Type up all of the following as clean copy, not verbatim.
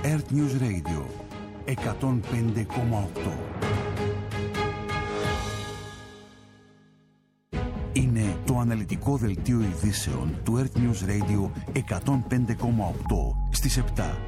Earth News Radio 105,8. Είναι το αναλυτικό δελτίο ειδήσεων του Earth News Radio 105,8 στις 7.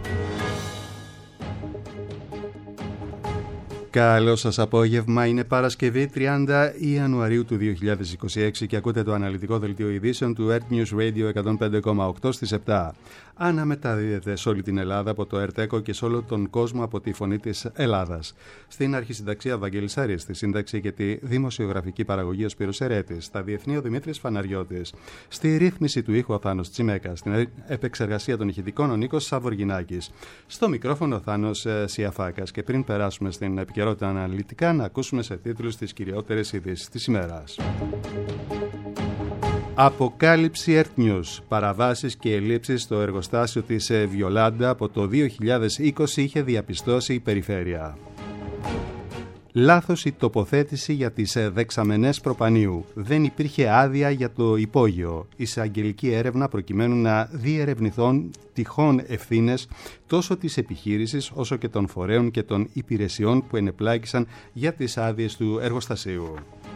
Καλό σας απόγευμα, είναι Παρασκευή 30 Ιανουαρίου του 2026 και ακούτε το αναλυτικό δελτίο ειδήσεων του Earth News Radio 105,8 στις 7. Αναμεταδίδεται σε όλη την Ελλάδα από το ΕΡΤΕΚΟ και σε όλο τον κόσμο από τη Φωνή της Ελλάδας. Στην αρχισυνταξία Βαγγέλης Άρης, στη σύνταξη και τη δημοσιογραφική παραγωγή ο Σπύρος Ερέτης, στα διεθνή ο Δημήτρης Φαναριώτης, στη ρύθμιση του ήχου ο Θάνος Τσιμέκας, στην επεξεργασία των ηχητικών ο Νίκος Σαβοργινάκης, στο μικρόφωνο ο Θάνος Σιαφάκας. Και πριν περάσουμε στην επικαιρότητα αναλυτικά, να ακούσουμε σε τίτλους τις κυριότερες ειδήσεις της ημέρας. Αποκάλυψη Earth News. Παραβάσεις και ελλείψεις στο εργοστάσιο της Βιολάντα από το 2020 είχε διαπιστώσει η περιφέρεια. Λάθος η τοποθέτηση για τις δεξαμενές προπανίου. Δεν υπήρχε άδεια για το υπόγειο. Εισαγγελική έρευνα προκειμένου να διερευνηθούν τυχόν ευθύνες τόσο της επιχείρησης όσο και των φορέων και των υπηρεσιών που ενεπλάκησαν για τις άδειες του εργοστασίου.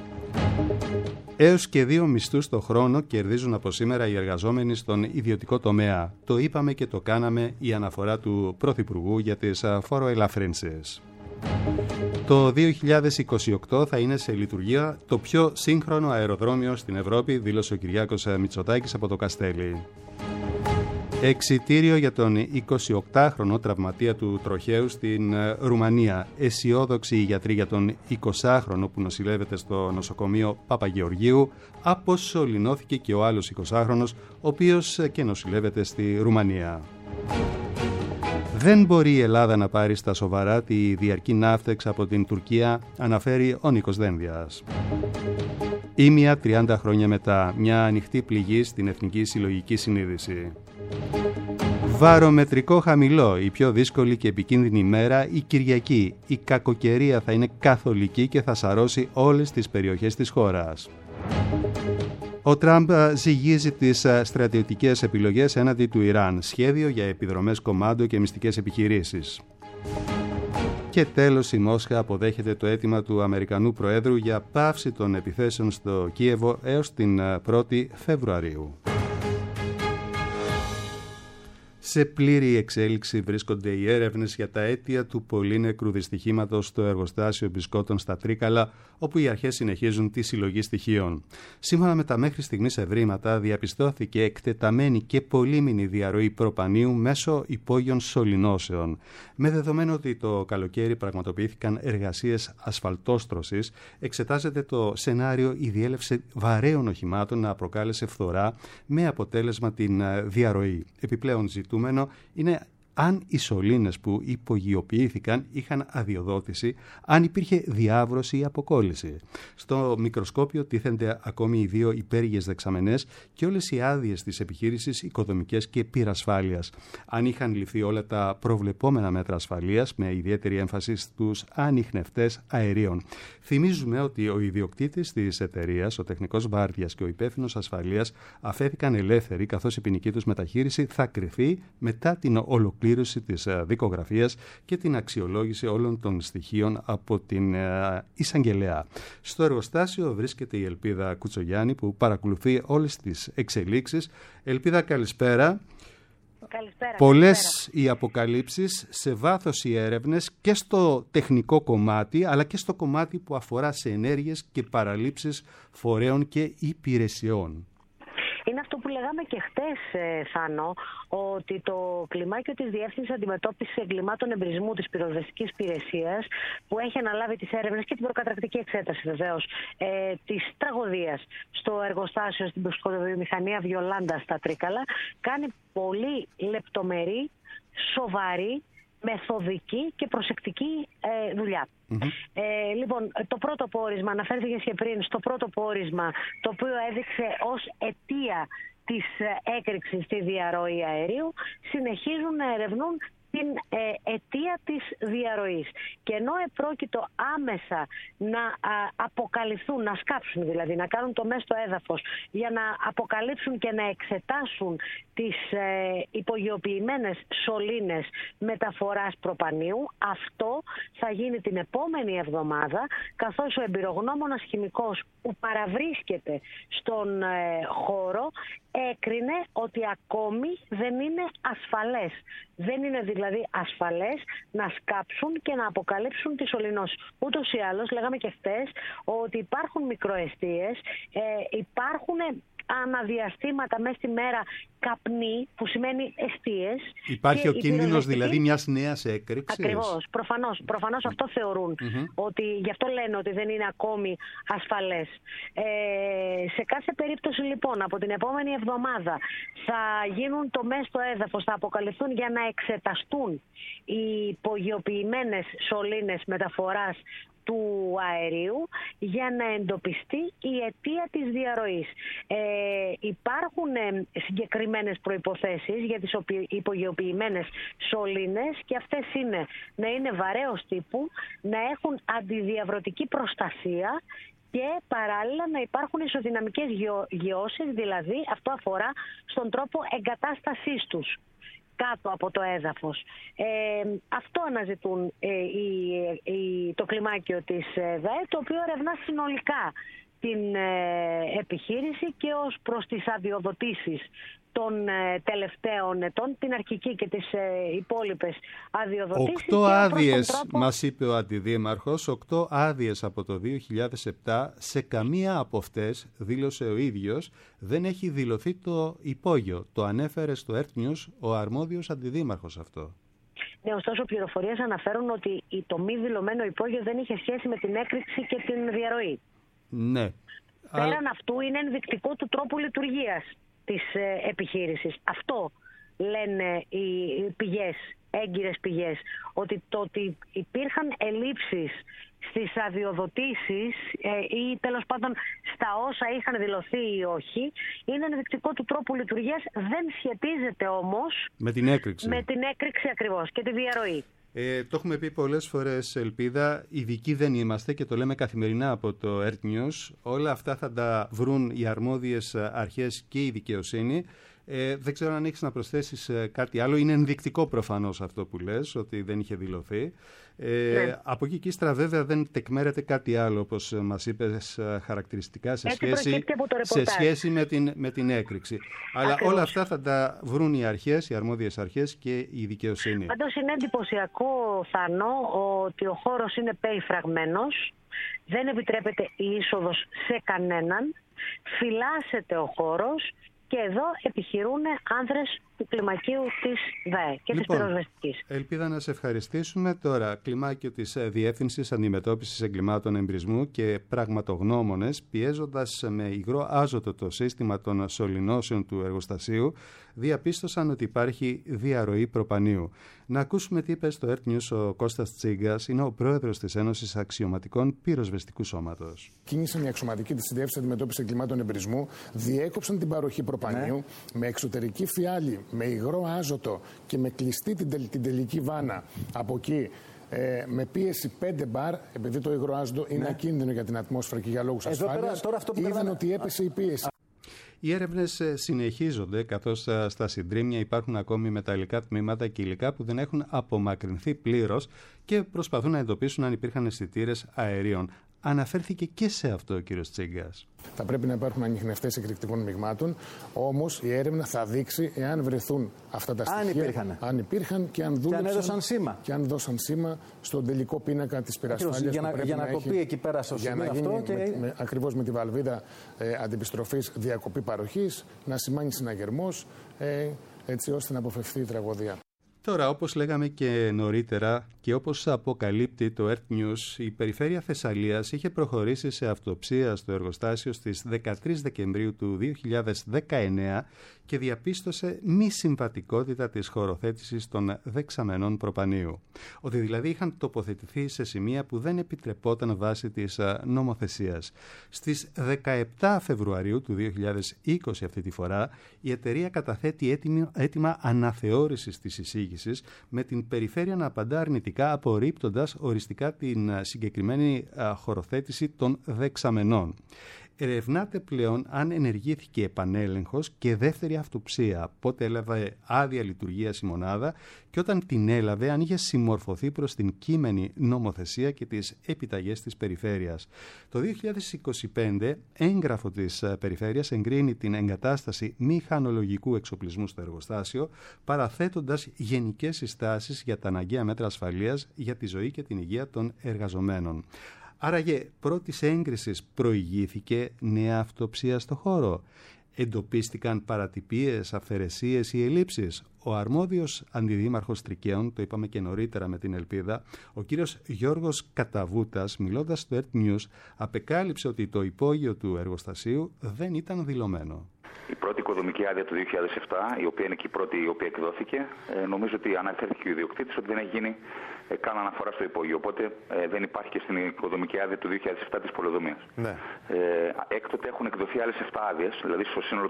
Έως και 2 μισθούς το χρόνο κερδίζουν από σήμερα οι εργαζόμενοι στον ιδιωτικό τομέα. Το είπαμε και το κάναμε, η αναφορά του Πρωθυπουργού για τις φοροελαφρύνσεις. Το 2028 θα είναι σε λειτουργία το πιο σύγχρονο αεροδρόμιο στην Ευρώπη, δήλωσε ο Κυριάκος Μητσοτάκης από το Καστέλι. Εξιτήριο για τον 28χρονο τραυματία του τροχαίου στην Ρουμανία. Αισιόδοξοι οι γιατροί για τον 20χρονο που νοσηλεύεται στο νοσοκομείο Παπαγεωργίου. Αποσωληνώθηκε και ο άλλος 20χρονος, ο οποίος και νοσηλεύεται στη Ρουμανία. Δεν μπορεί η Ελλάδα να πάρει στα σοβαρά τη διαρκή ναύτεξ από την Τουρκία, αναφέρει ο Νίκος Δένδιας. Ήμια 30 χρόνια μετά, μια ανοιχτή πληγή στην Εθνική Συλλογική Συνείδηση. Βαρομετρικό χαμηλό, η πιο δύσκολη και επικίνδυνη ημέρα η Κυριακή. Η κακοκαιρία θα είναι καθολική και θα σαρώσει όλες τις περιοχές της χώρας. Ο Τραμπ ζυγίζει τις στρατιωτικές επιλογές έναντι του Ιράν, σχέδιο για επιδρομές κομμάντο και μυστικές επιχειρήσεις. Και τέλος η Μόσχα αποδέχεται το αίτημα του Αμερικανού Προέδρου για πάυση των επιθέσεων στο Κίεβο έως την 1η Φεβρουαρίου. Σε πλήρη εξέλιξη βρίσκονται οι έρευνες για τα αίτια του πολύνεκρου δυστυχήματος στο εργοστάσιο μπισκότων στα Τρίκαλα, όπου οι αρχές συνεχίζουν τη συλλογή στοιχείων. Σύμφωνα με τα μέχρι στιγμής ευρήματα, διαπιστώθηκε εκτεταμένη και πολύμηνη διαρροή προπανίου μέσω υπόγειων σωληνώσεων. Με δεδομένο ότι το καλοκαίρι πραγματοποιήθηκαν εργασίες ασφαλτόστρωσης, εξετάζεται το σενάριο η διέλευση βαρέων οχημάτων να προκάλεσε φθορά με αποτέλεσμα την διαρροή. Επιπλέον ζητούμενο είναι αν οι σωλήνες που υπογειοποιήθηκαν είχαν αδειοδότηση, αν υπήρχε διάβρωση ή αποκόλληση. Στο μικροσκόπιο τίθενται ακόμη οι 2 υπέργειες δεξαμενές και όλες οι άδειες της επιχείρησης οικοδομικές και πυρασφάλειας. Αν είχαν ληφθεί όλα τα προβλεπόμενα μέτρα ασφαλείας, με ιδιαίτερη έμφαση στους ανιχνευτές αερίων. Θυμίζουμε ότι ο ιδιοκτήτης της εταιρείας, ο τεχνικός βάρδιας και ο υπεύθυνος ασφαλείας αφέθηκαν ελεύθεροι, καθώς η ποινική τους μεταχείριση θα κριθεί μετά την ολοκλήρωση της δικογραφίας και την αξιολόγηση όλων των στοιχείων από την εισαγγελέα. Στο εργοστάσιο βρίσκεται η Ελπίδα Κουτσογιάννη που παρακολουθεί όλες τις εξελίξεις. Ελπίδα, καλησπέρα. Καλησπέρα. Πολλές οι αποκαλύψεις, σε βάθος οι έρευνες και στο τεχνικό κομμάτι αλλά και στο κομμάτι που αφορά σε ενέργειες και παραλήψεις φορέων και υπηρεσιών. Είναι αυτό που λέγαμε και χτες, Θάνο, ότι το κλιμάκιο της Διεύθυνσης Αντιμετώπισης Εγκλημάτων Εμπρισμού της Πυροσβεστικής Υπηρεσίας, που έχει αναλάβει τις έρευνες και την προκαταρκτική εξέταση βεβαίως της τραγωδίας στο εργοστάσιο στην Ποσκοδοβιομηχανία Βιολάντα στα Τρίκαλα, κάνει πολύ λεπτομερή, σοβαρή, μεθοδική και προσεκτική δουλειά. Λοιπόν, το πρώτο πόρισμα, αναφέρθηκες και πριν στο πρώτο πόρισμα, το οποίο έδειξε ως αιτία της έκρηξης στη διαρροή αερίου, συνεχίζουν να ερευνούν τι την αιτία της διαρροής. Και ενώ επρόκειτο άμεσα να αποκαλυφθούν, να σκάψουν δηλαδή, να κάνουν το μες στο έδαφος για να αποκαλύψουν και να εξετάσουν τις υπογειοποιημένες σωλήνες μεταφοράς προπανίου, αυτό θα γίνει την επόμενη εβδομάδα, καθώς ο εμπειρογνώμονας χημικός που παραβρίσκεται στον χώρο έκρινε ότι ακόμη δεν είναι ασφαλές. Δεν είναι δηλαδή ασφαλές να σκάψουν και να αποκαλύψουν τη σωληνώση. Ούτως ή άλλως, λέγαμε και χτες, ότι υπάρχουν μικροαιστείες, υπάρχουν αναδιαστήματα μέσα στη μέρα καπνί, που σημαίνει εστίες. Υπάρχει ο κίνδυνος δηλαδή μιας νέας έκρηξης. Ακριβώς, προφανώς αυτό θεωρούν. Ότι, γι' αυτό λένε ότι δεν είναι ακόμη ασφαλές. Σε κάθε περίπτωση λοιπόν, από την επόμενη εβδομάδα θα γίνουν τομές στο έδαφος, θα αποκαλυφθούν για να εξεταστούν οι υπογειοποιημένες σωλήνες μεταφοράς του αερίου για να εντοπιστεί η αιτία της διαρροής. Υπάρχουν συγκεκριμένες προϋποθέσεις για τις υπογειοποιημένες σωλήνες και αυτές είναι να είναι βαρέως τύπου, να έχουν αντιδιαβρωτική προστασία και παράλληλα να υπάρχουν ισοδυναμικές γιώσεις, δηλαδή αυτό αφορά στον τρόπο εγκατάστασής τους κάτω από το έδαφος. Αυτό αναζητούν το κλιμάκιο της ΔΑΕ, το οποίο ερευνά συνολικά την επιχείρηση και ως προς τις αδειοδοτήσεις των τελευταίων ετών, την αρχική και τις υπόλοιπες αδειοδοτήσεις. 8 άδειες, μας είπε ο Αντιδήμαρχος, 8 άδειες από το 2007, σε καμία από αυτές, δήλωσε ο ίδιος, δεν έχει δηλωθεί το υπόγειο. Το ανέφερε στο Earth News ο αρμόδιος Αντιδήμαρχος αυτό. Ναι, ωστόσο, πληροφορίες αναφέρουν ότι το μη δηλωμένο υπόγειο δεν είχε σχέση με την έκρηξη και την διαρροή. Ναι. Πέραν αυτού είναι ενδεικτικό του τρόπου λειτουργίας της επιχείρησης. Αυτό λένε οι πηγές, έγκυρες πηγές, ότι το ότι υπήρχαν ελλείψεις στις αδειοδοτήσεις ή τέλος πάντων στα όσα είχαν δηλωθεί ή όχι, είναι ενδεικτικό του τρόπου λειτουργίας, δεν σχετίζεται όμως με την έκρηξη. Με την έκρηξη ακριβώς και τη διαρροή. Το έχουμε πει πολλές φορές, Ελπίδα, ειδικοί δεν είμαστε και το λέμε καθημερινά από το Earth News. Όλα αυτά θα τα βρουν οι αρμόδιες αρχές και η δικαιοσύνη. Δεν ξέρω αν έχεις να προσθέσεις κάτι άλλο. Είναι ενδεικτικό προφανώς αυτό που λες, ότι δεν είχε δηλωθεί. Ναι. Από εκεί και ύστερα βέβαια δεν τεκμέρεται κάτι άλλο, όπως μας είπες χαρακτηριστικά, σε σχέση με την έκρηξη. Αλλά ακριβώς. Όλα αυτά θα τα βρουν οι αρχές, οι αρμόδιες αρχές και η δικαιοσύνη. Πάντως είναι εντυπωσιακό, Θάνο, ότι ο χώρος είναι περιφραγμένος, δεν επιτρέπεται η είσοδος σε κανέναν, φυλάσσεται ο χώρος και εδώ επιχειρούν άνδρες του κλιμακίου της ΔΑΕ και της πυροσβεστικής. Ελπίδα να σε ευχαριστήσουμε. Τώρα, κλιμάκιο της Διεύθυνσης Αντιμετώπισης Εγκλημάτων Εμπρισμού και πραγματογνώμονες, πιέζοντας με υγρό άζωτο το σύστημα των σωληνώσεων του εργοστασίου, διαπίστωσαν ότι υπάρχει διαρροή προπανίου. Να ακούσουμε τι είπε στο Earth News ο Κώστας Τσίγκας, είναι ο πρόεδρος της Ένωσης Αξιωματικών Πυροσβεστικού Σώματος. Κίνησαν οι αξιωματικοί της Διεύθυνσης Αντιμετώπισης Εγκλημάτων Εμπρισμού, διέκοψαν την παροχή προπανίου με εξωτερική φιάλη, με υγρό άζωτο και με κλειστή την τελική βάνα από εκεί. Με πίεση 5 μπαρ, επειδή το υγρό άζωτο είναι ακίνδυνο για την ατμόσφαιρα και για λόγους ασφάλειας, είδαν ότι έπεσε η πίεση. Οι έρευνες συνεχίζονται, καθώς στα συντρίμμια υπάρχουν ακόμη μεταλλικά τμήματα και υλικά που δεν έχουν απομακρυνθεί πλήρως και προσπαθούν να εντοπίσουν αν υπήρχαν αισθητήρες αερίων. Αναφέρθηκε και σε αυτό ο κύριος Τσίγκας. Θα πρέπει να υπάρχουν ανιχνευτές εκρηκτικών μειγμάτων, όμως η έρευνα θα δείξει εάν βρεθούν αυτά τα στοιχεία. Αν υπήρχαν και αν δούλεψαν. Και αν έδωσαν σήμα. Και αν δώσαν σήμα στον τελικό πίνακα της πυρασφάλειας. Για να κοπεί εκεί πέρα στο σημείο αυτό. Ακριβώς με τη βαλβίδα αντιπιστροφής διακοπή παροχής, να σημάνει συναγερμός, έτσι ώστε να αποφευθεί η τραγωδία. Τώρα, όπως λέγαμε και νωρίτερα και όπως αποκαλύπτει το Earth News, η Περιφέρεια Θεσσαλίας είχε προχωρήσει σε αυτοψία στο εργοστάσιο στις 13 Δεκεμβρίου του 2019 και διαπίστωσε μη συμβατικότητα της χωροθέτησης των δεξαμενών προπανίου. Ότι δηλαδή είχαν τοποθετηθεί σε σημεία που δεν επιτρεπόταν βάσει της νομοθεσίας. Στις 17 Φεβρουαρίου του 2020 αυτή τη φορά, η εταιρεία καταθέτει έτοιμα αναθεώρησης της εισήγησης χορήγησης, με την περιφέρεια να απαντά αρνητικά, απορρίπτοντας οριστικά την συγκεκριμένη χωροθέτηση των δεξαμενών. Ερευνάται πλέον αν ενεργήθηκε επανέλεγχος και δεύτερη αυτοψία, πότε έλαβε άδεια λειτουργίας η μονάδα και όταν την έλαβε αν είχε συμμορφωθεί προς την κείμενη νομοθεσία και τις επιταγές της περιφέρειας. Το 2025 έγγραφο της περιφέρειας εγκρίνει την εγκατάσταση μηχανολογικού εξοπλισμού στο εργοστάσιο, παραθέτοντας γενικές συστάσεις για τα αναγκαία μέτρα ασφαλείας για τη ζωή και την υγεία των εργαζομένων. Άραγε πρώτης έγκρισης προηγήθηκε νέα αυτοψία στο χώρο. Εντοπίστηκαν παρατυπίες, αυθαιρεσίες ή ελλείψεις. Ο αρμόδιος αντιδήμαρχος Τρικαίων, το είπαμε και νωρίτερα με την Ελπίδα, ο κύριος Γιώργος Καταβούτας, μιλώντας στο Earth News, απεκάλυψε ότι το υπόγειο του εργοστασίου δεν ήταν δηλωμένο. Η πρώτη οικοδομική άδεια του 2007, η οποία είναι και η πρώτη η οποία εκδόθηκε, νομίζω ότι αναφέρθηκε ο ιδιοκτήτης ότι δεν έχει γίνει καν αναφορά στο υπόγειο. Οπότε δεν υπάρχει και στην οικοδομική άδεια του 2007 της πολεοδομίας. Ναι. Έκτοτε έχουν εκδοθεί άλλες 7 άδειες, δηλαδή στο σύνολο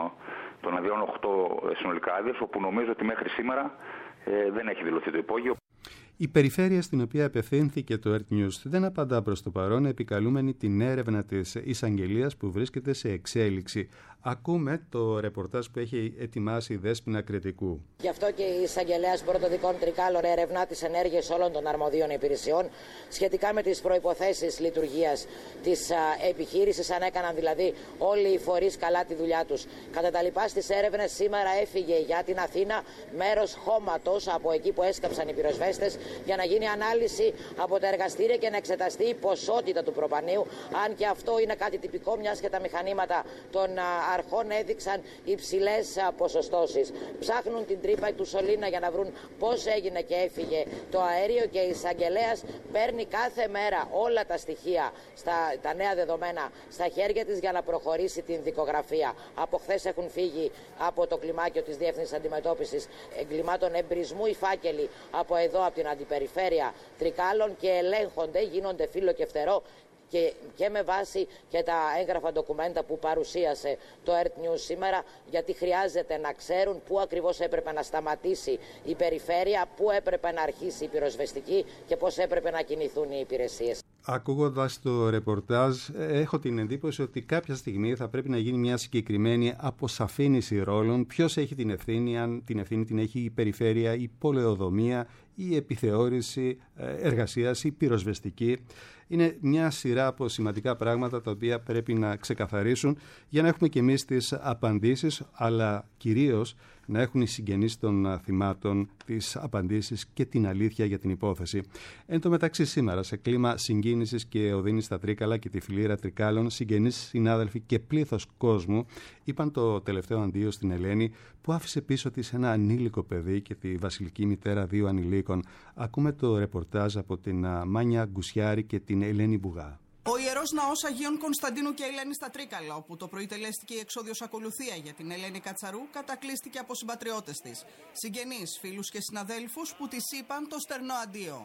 των αδειών 8 συνολικά άδειες, όπου νομίζω ότι μέχρι σήμερα δεν έχει δηλωθεί το υπόγειο. Η περιφέρεια στην οποία απευθύνθηκε το Earth News δεν απαντά προς το παρόν, επικαλούμενη την έρευνα της εισαγγελίας που βρίσκεται σε εξέλιξη. Ακούμε το ρεπορτάζ που έχει ετοιμάσει η Δέσποινα Κρητικού. Γι' αυτό και η εισαγγελέας Πρωτοδικών Τρικάλων ερευνά τις ενέργειες όλων των αρμοδίων υπηρεσιών σχετικά με τις προϋποθέσεις λειτουργίας της επιχείρησης, αν έκαναν δηλαδή όλοι οι φορείς καλά τη δουλειά τους. Κατά τα λοιπά, στις έρευνες σήμερα έφυγε για την Αθήνα μέρος χώματος από εκεί που έσκαψαν οι πυροσβέστες για να γίνει ανάλυση από τα εργαστήρια και να εξεταστεί η ποσότητα του προπανίου, αν και αυτό είναι κάτι τυπικό, μιας και τα μηχανήματα των αρχών έδειξαν υψηλές ποσοστώσεις. Ψάχνουν την τρύπα του σωλήνα για να βρουν πώς έγινε και έφυγε το αέριο και η εισαγγελέας παίρνει κάθε μέρα όλα τα στοιχεία, τα νέα δεδομένα στα χέρια της για να προχωρήσει την δικογραφία. Από χθες έχουν φύγει από το κλιμάκιο της Διεύθυνσης Αντιμετώπισης Εγκλημάτων Εμπρισμού οι φάκελοι από εδώ, από την Αντιπεριφέρεια Τρικάλων και ελέγχονται, γίνονται φύλλο και φτερό και με βάση και τα έγγραφα ντοκουμέντα που παρουσίασε το Earth News σήμερα, γιατί χρειάζεται να ξέρουν πού ακριβώς έπρεπε να σταματήσει η περιφέρεια, πού έπρεπε να αρχίσει η πυροσβεστική και πώς έπρεπε να κινηθούν οι υπηρεσίες. Ακούγοντας το ρεπορτάζ, έχω την εντύπωση ότι κάποια στιγμή θα πρέπει να γίνει μια συγκεκριμένη αποσαφήνιση ρόλων. Ποιος έχει την ευθύνη, αν την ευθύνη την έχει η περιφέρεια, η πολεοδομία, η επιθεώρηση εργασίας, η πυροσβεστική. Είναι μια σειρά από σημαντικά πράγματα τα οποία πρέπει να ξεκαθαρίσουν για να έχουμε και εμείς τις απαντήσεις, αλλά κυρίως να έχουν οι συγγενείς των θυμάτων τις απαντήσεις και την αλήθεια για την υπόθεση. Εν τω μεταξύ, σήμερα, σε κλίμα συγκίνησης και οδύνης στα Τρίκαλα και τη Φιλήρα Τρικάλων, συγγενείς, συνάδελφοι και πλήθος κόσμου είπαν το τελευταίο αντίο στην Ελένη, που άφησε πίσω της ένα ανήλικο παιδί και τη βασιλική μητέρα 2 ανηλίκων. Ακούμε το ρεπορτάζ από την Μάνια Γκουσιάρη και την Ελένη Μπουγά. Ο Ιερός Ναός Αγίων Κωνσταντίνου και Ελένης στα Τρίκαλα, όπου το πρωί τελέστηκε η εξόδιος ακολουθία για την Ελένη Κατσαρού, κατακλείστηκε από συμπατριώτες της, συγγενείς, φίλους και συναδέλφους που της είπαν το στερνό αντίο.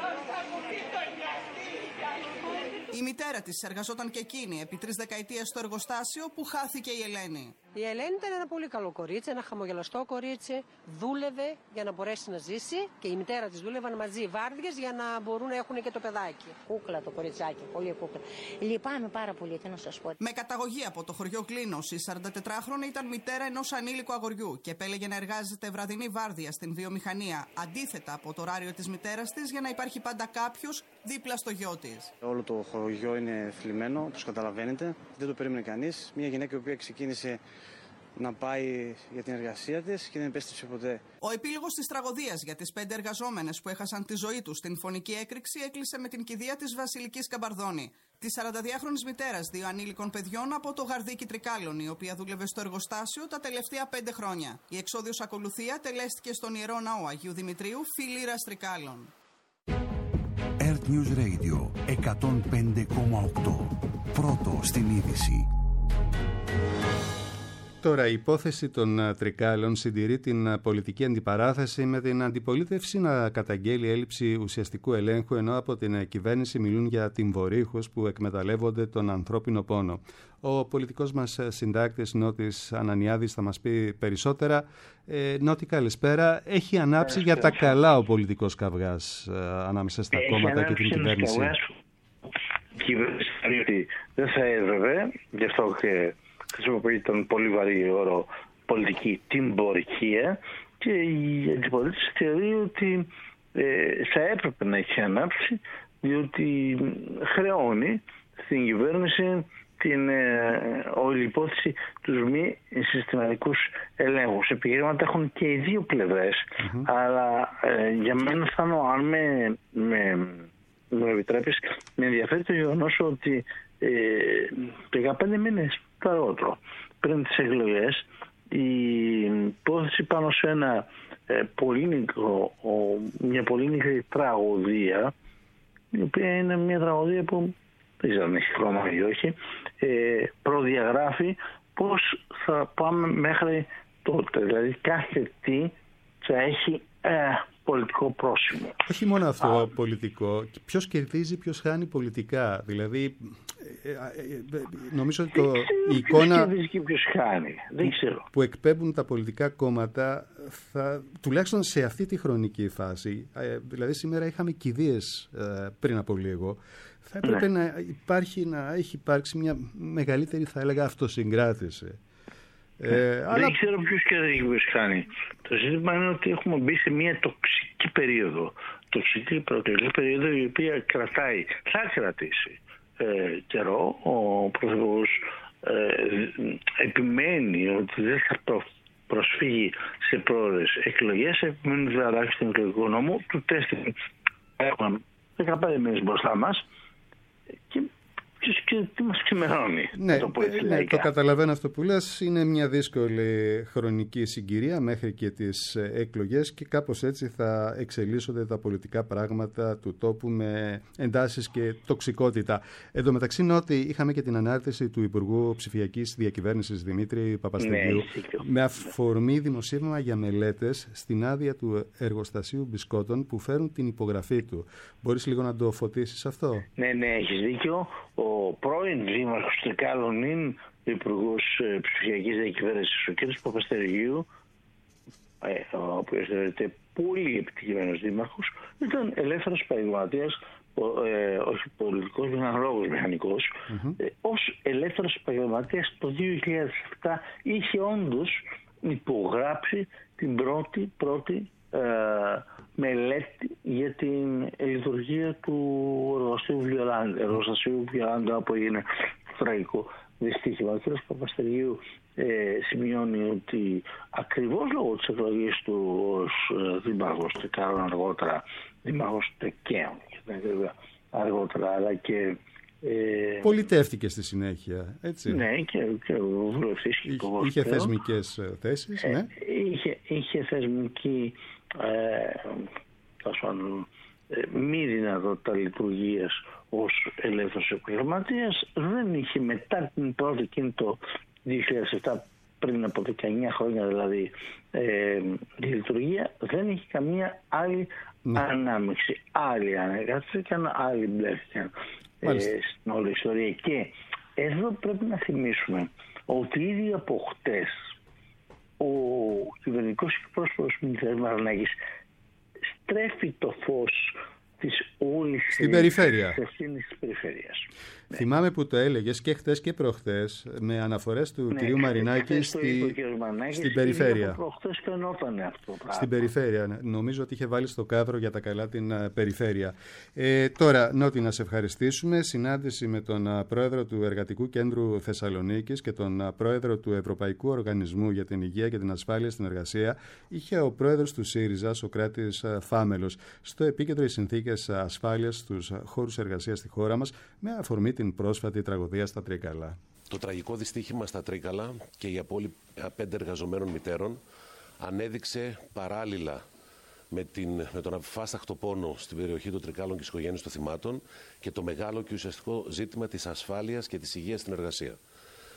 Η μητέρα της εργαζόταν και εκείνη επί 3 δεκαετίες στο εργοστάσιο που χάθηκε η Ελένη. Η Ελένη ήταν ένα πολύ καλό κορίτσι, ένα χαμογελαστό κορίτσι, δούλευε για να μπορέσει να ζήσει και η μητέρα της δούλευαν μαζί βάρδιες για να μπορούν να έχουν και το παιδάκι. Κούκλα το κοριτσάκι, πολύ κούκλα. Λυπάμαι πάρα πολύ, τι να σας πω. Με καταγωγή από το χωριό Κλίνος, η 44χρονη ήταν μητέρα ενός ανήλικου αγοριού και επέλεγε να εργάζεται βραδινή βάρδια στην βιομηχανία, αντίθετα από το ωράριο της μητέρας της, για να υπάρχει πάντα κάποιος δίπλα στο γιο της. Όλο το χωριό είναι θλιμμένο, όπως καταλαβαίνετε. Δεν το περίμενε κανείς. Μια γυναίκα η οποία ξεκίνησε να πάει για την εργασία της και δεν επέστρεψε ποτέ. Ο επίλογος της τραγωδίας για τις 5 εργαζόμενες που έχασαν τη ζωή τους στην φωνική έκρηξη έκλεισε με την κηδεία της Βασιλικής Καμπαρδώνη, της 42χρονης μητέρας 2 ανήλικων παιδιών από το Γαρδίκι Τρικάλων, η οποία δούλευε στο εργοστάσιο τα τελευταία 5 χρόνια. Η εξόδιος ακολουθία τελέστηκε στον Ιερό Ναό Αγίου Δημητρίου, Φιλήρας Τρικάλων. Earth News Radio 105,8. Πρώτο στην είδηση. Τώρα, η υπόθεση των Τρικάλων συντηρεί την πολιτική αντιπαράθεση με την αντιπολίτευση να καταγγέλει έλλειψη ουσιαστικού ελέγχου, ενώ από την κυβέρνηση μιλούν για τυμβορύχους που εκμεταλλεύονται τον ανθρώπινο πόνο. Ο πολιτικός μας συντάκτης Νότης Ανανιάδης θα μας πει περισσότερα. Νότη, καλησπέρα. Έχει ανάψει για τα καλά ο πολιτικός καυγάς ανάμεσα στα κόμματα και την κυβέρνηση. Η κυβέρνηση θεωρεί ότι δεν θα έδρευε, γι' αυτό και χρησιμοποιεί τον πολύ βαρύ όρο πολιτική τυμβορυχία, και η αντιπολίτευση θεωρεί ότι θα έπρεπε να έχει ανάψει, διότι χρεώνει στην κυβέρνηση την όλη υπόθεση τους μη συστηματικούς ελέγχους. Επιχειρήματα έχουν και οι δύο πλευρές, αλλά για μένα αν μου επιτρέπεις, με ενδιαφέρει το γεγονός ότι 15 μήνες αργότερα, πριν τις εκλογές, η υπόθεση πάνω σε μια πολύ μικρή τραγωδία, η οποία είναι μια τραγωδία που δεν ξέρω αν έχει χρώμα ή όχι, προδιαγράφει πώς θα πάμε μέχρι τότε. Δηλαδή κάθε τι θα έχει πολιτικό πρόσημο. Όχι μόνο αυτό πολιτικό. Ποιος κερδίζει, ποιος χάνει πολιτικά. Δηλαδή, νομίζω ότι η εικόνα κερδίζει και ποιος χάνει. Δεν ξέρω. Που εκπέμπουν τα πολιτικά κόμματα, τουλάχιστον σε αυτή τη χρονική φάση, δηλαδή σήμερα είχαμε κηδείες πριν από λίγο, θα έπρεπε να έχει υπάρξει μια μεγαλύτερη, θα έλεγα, αυτοσυγκράτηση. Δεν ξέρω ποιος κερδίζει και ποιος χάνει. Το ζήτημα είναι ότι έχουμε μπει σε μια τοξική περίοδο. Τοξική προεκλογική περίοδο, η οποία θα κρατήσει καιρό. Ο Πρωθυπουργός επιμένει ότι δεν θα προσφύγει σε πρόορες εκλογές, επιμένει ότι θα αλλάξει τον εκλογικό νόμο. Του τεστ έχουμε 15 μήνες μπροστά μας και τι μας ξημερώνει. Το καταλαβαίνω αυτό που λες. Είναι μια δύσκολη χρονική συγκυρία μέχρι και τις εκλογές και κάπως έτσι θα εξελίσσονται τα πολιτικά πράγματα του τόπου με εντάσεις και τοξικότητα. Εν τω μεταξύ, Νότη, είχαμε και την ανάρτηση του Υπουργού Ψηφιακής Διακυβέρνησης Δημήτρη Παπαστεργίου με αφορμή δημοσίευμα για μελέτες στην άδεια του εργοστασίου μπισκότων που φέρουν την υπογραφή του. Μπορείς λίγο να το φωτίσεις αυτό? Ναι, έχεις δίκιο. Ο πρώην δήμαρχος Τρικάλων είναι ο Υπουργός Ψηφιακής Διακυβέρνησης, ο κ. Παπαστεργίου, ο οποίος θεωρείται πολύ επιτυχημένος δήμαρχος, ήταν ελεύθερος επαγγελματίας, όχι πολιτικός, μηχανολόγος μηχανικός. Ως ελεύθερος επαγγελματίας το 2007 είχε όντως υπογράψει την πρώτη μελέτη για την λειτουργία του εργοστασίου Βιολάντα, που είναι τραγικό δυστύχημα. Ο κ. Παπαστεργίου σημειώνει ότι ακριβώς λόγω της εκλογής του ως δήμαρχος Τρικάλων, αργότερα δήμαρχος Τεκαίων αργότερα, αλλά και πολιτεύτηκε στη συνέχεια, έτσι. Ναι, και βουλευτής. Είχε θεσμικές θέσεις, ναι. Είχε θεσμική μη δυνατότητα λειτουργίας ως ελεύθερος επαγγελματίας. Δεν είχε μετά την πρώτη εκείνη το 2007, πριν από 19 χρόνια δηλαδή, λειτουργία, δεν είχε καμία άλλη ανάμειξη. Άλλοι αναγκάστηκαν, άλλοι μπλέθηκαν στην όλη ιστορία. Και εδώ πρέπει να θυμίσουμε ότι ήδη από χτες ο κυβερνητικός εκπρόσωπος Μιχαήλ Μαρινάκης στρέφει το φως της όλης στην περιφέρεια. Της περιφέρειας. Θυμάμαι που το έλεγες και χτες και προχτές με αναφορές του κυρίου Μαρινάκη στην περιφέρεια. Προχτές φαινόταν αυτό. Στην περιφέρεια. Νομίζω ότι είχε βάλει στο κάδρο για τα καλά την περιφέρεια. Τώρα, Νότη, να σε ευχαριστήσουμε. Συνάντηση με τον πρόεδρο του Εργατικού Κέντρου Θεσσαλονίκης και τον πρόεδρο του Ευρωπαϊκού Οργανισμού για την Υγεία και την Ασφάλεια στην Εργασία είχε ο πρόεδρος του ΣΥΡΙΖΑ, Σωκράτης Φάμελος, στο επίκεντρο οι συνθήκες ασφάλειας στους χώρους εργασίας στη χώρα μας, με αφορμή την πρόσφατη τραγωδία στα Τρίκαλα. Το τραγικό δυστύχημα στα Τρίκαλα και η απώλεια 5 εργαζομένων μητέρων ανέδειξε παράλληλα με τον αφάσταχτο πόνο στην περιοχή των Τρικάλων και της οικογένειας των θυμάτων και το μεγάλο και ουσιαστικό ζήτημα της ασφάλειας και της υγείας στην εργασία.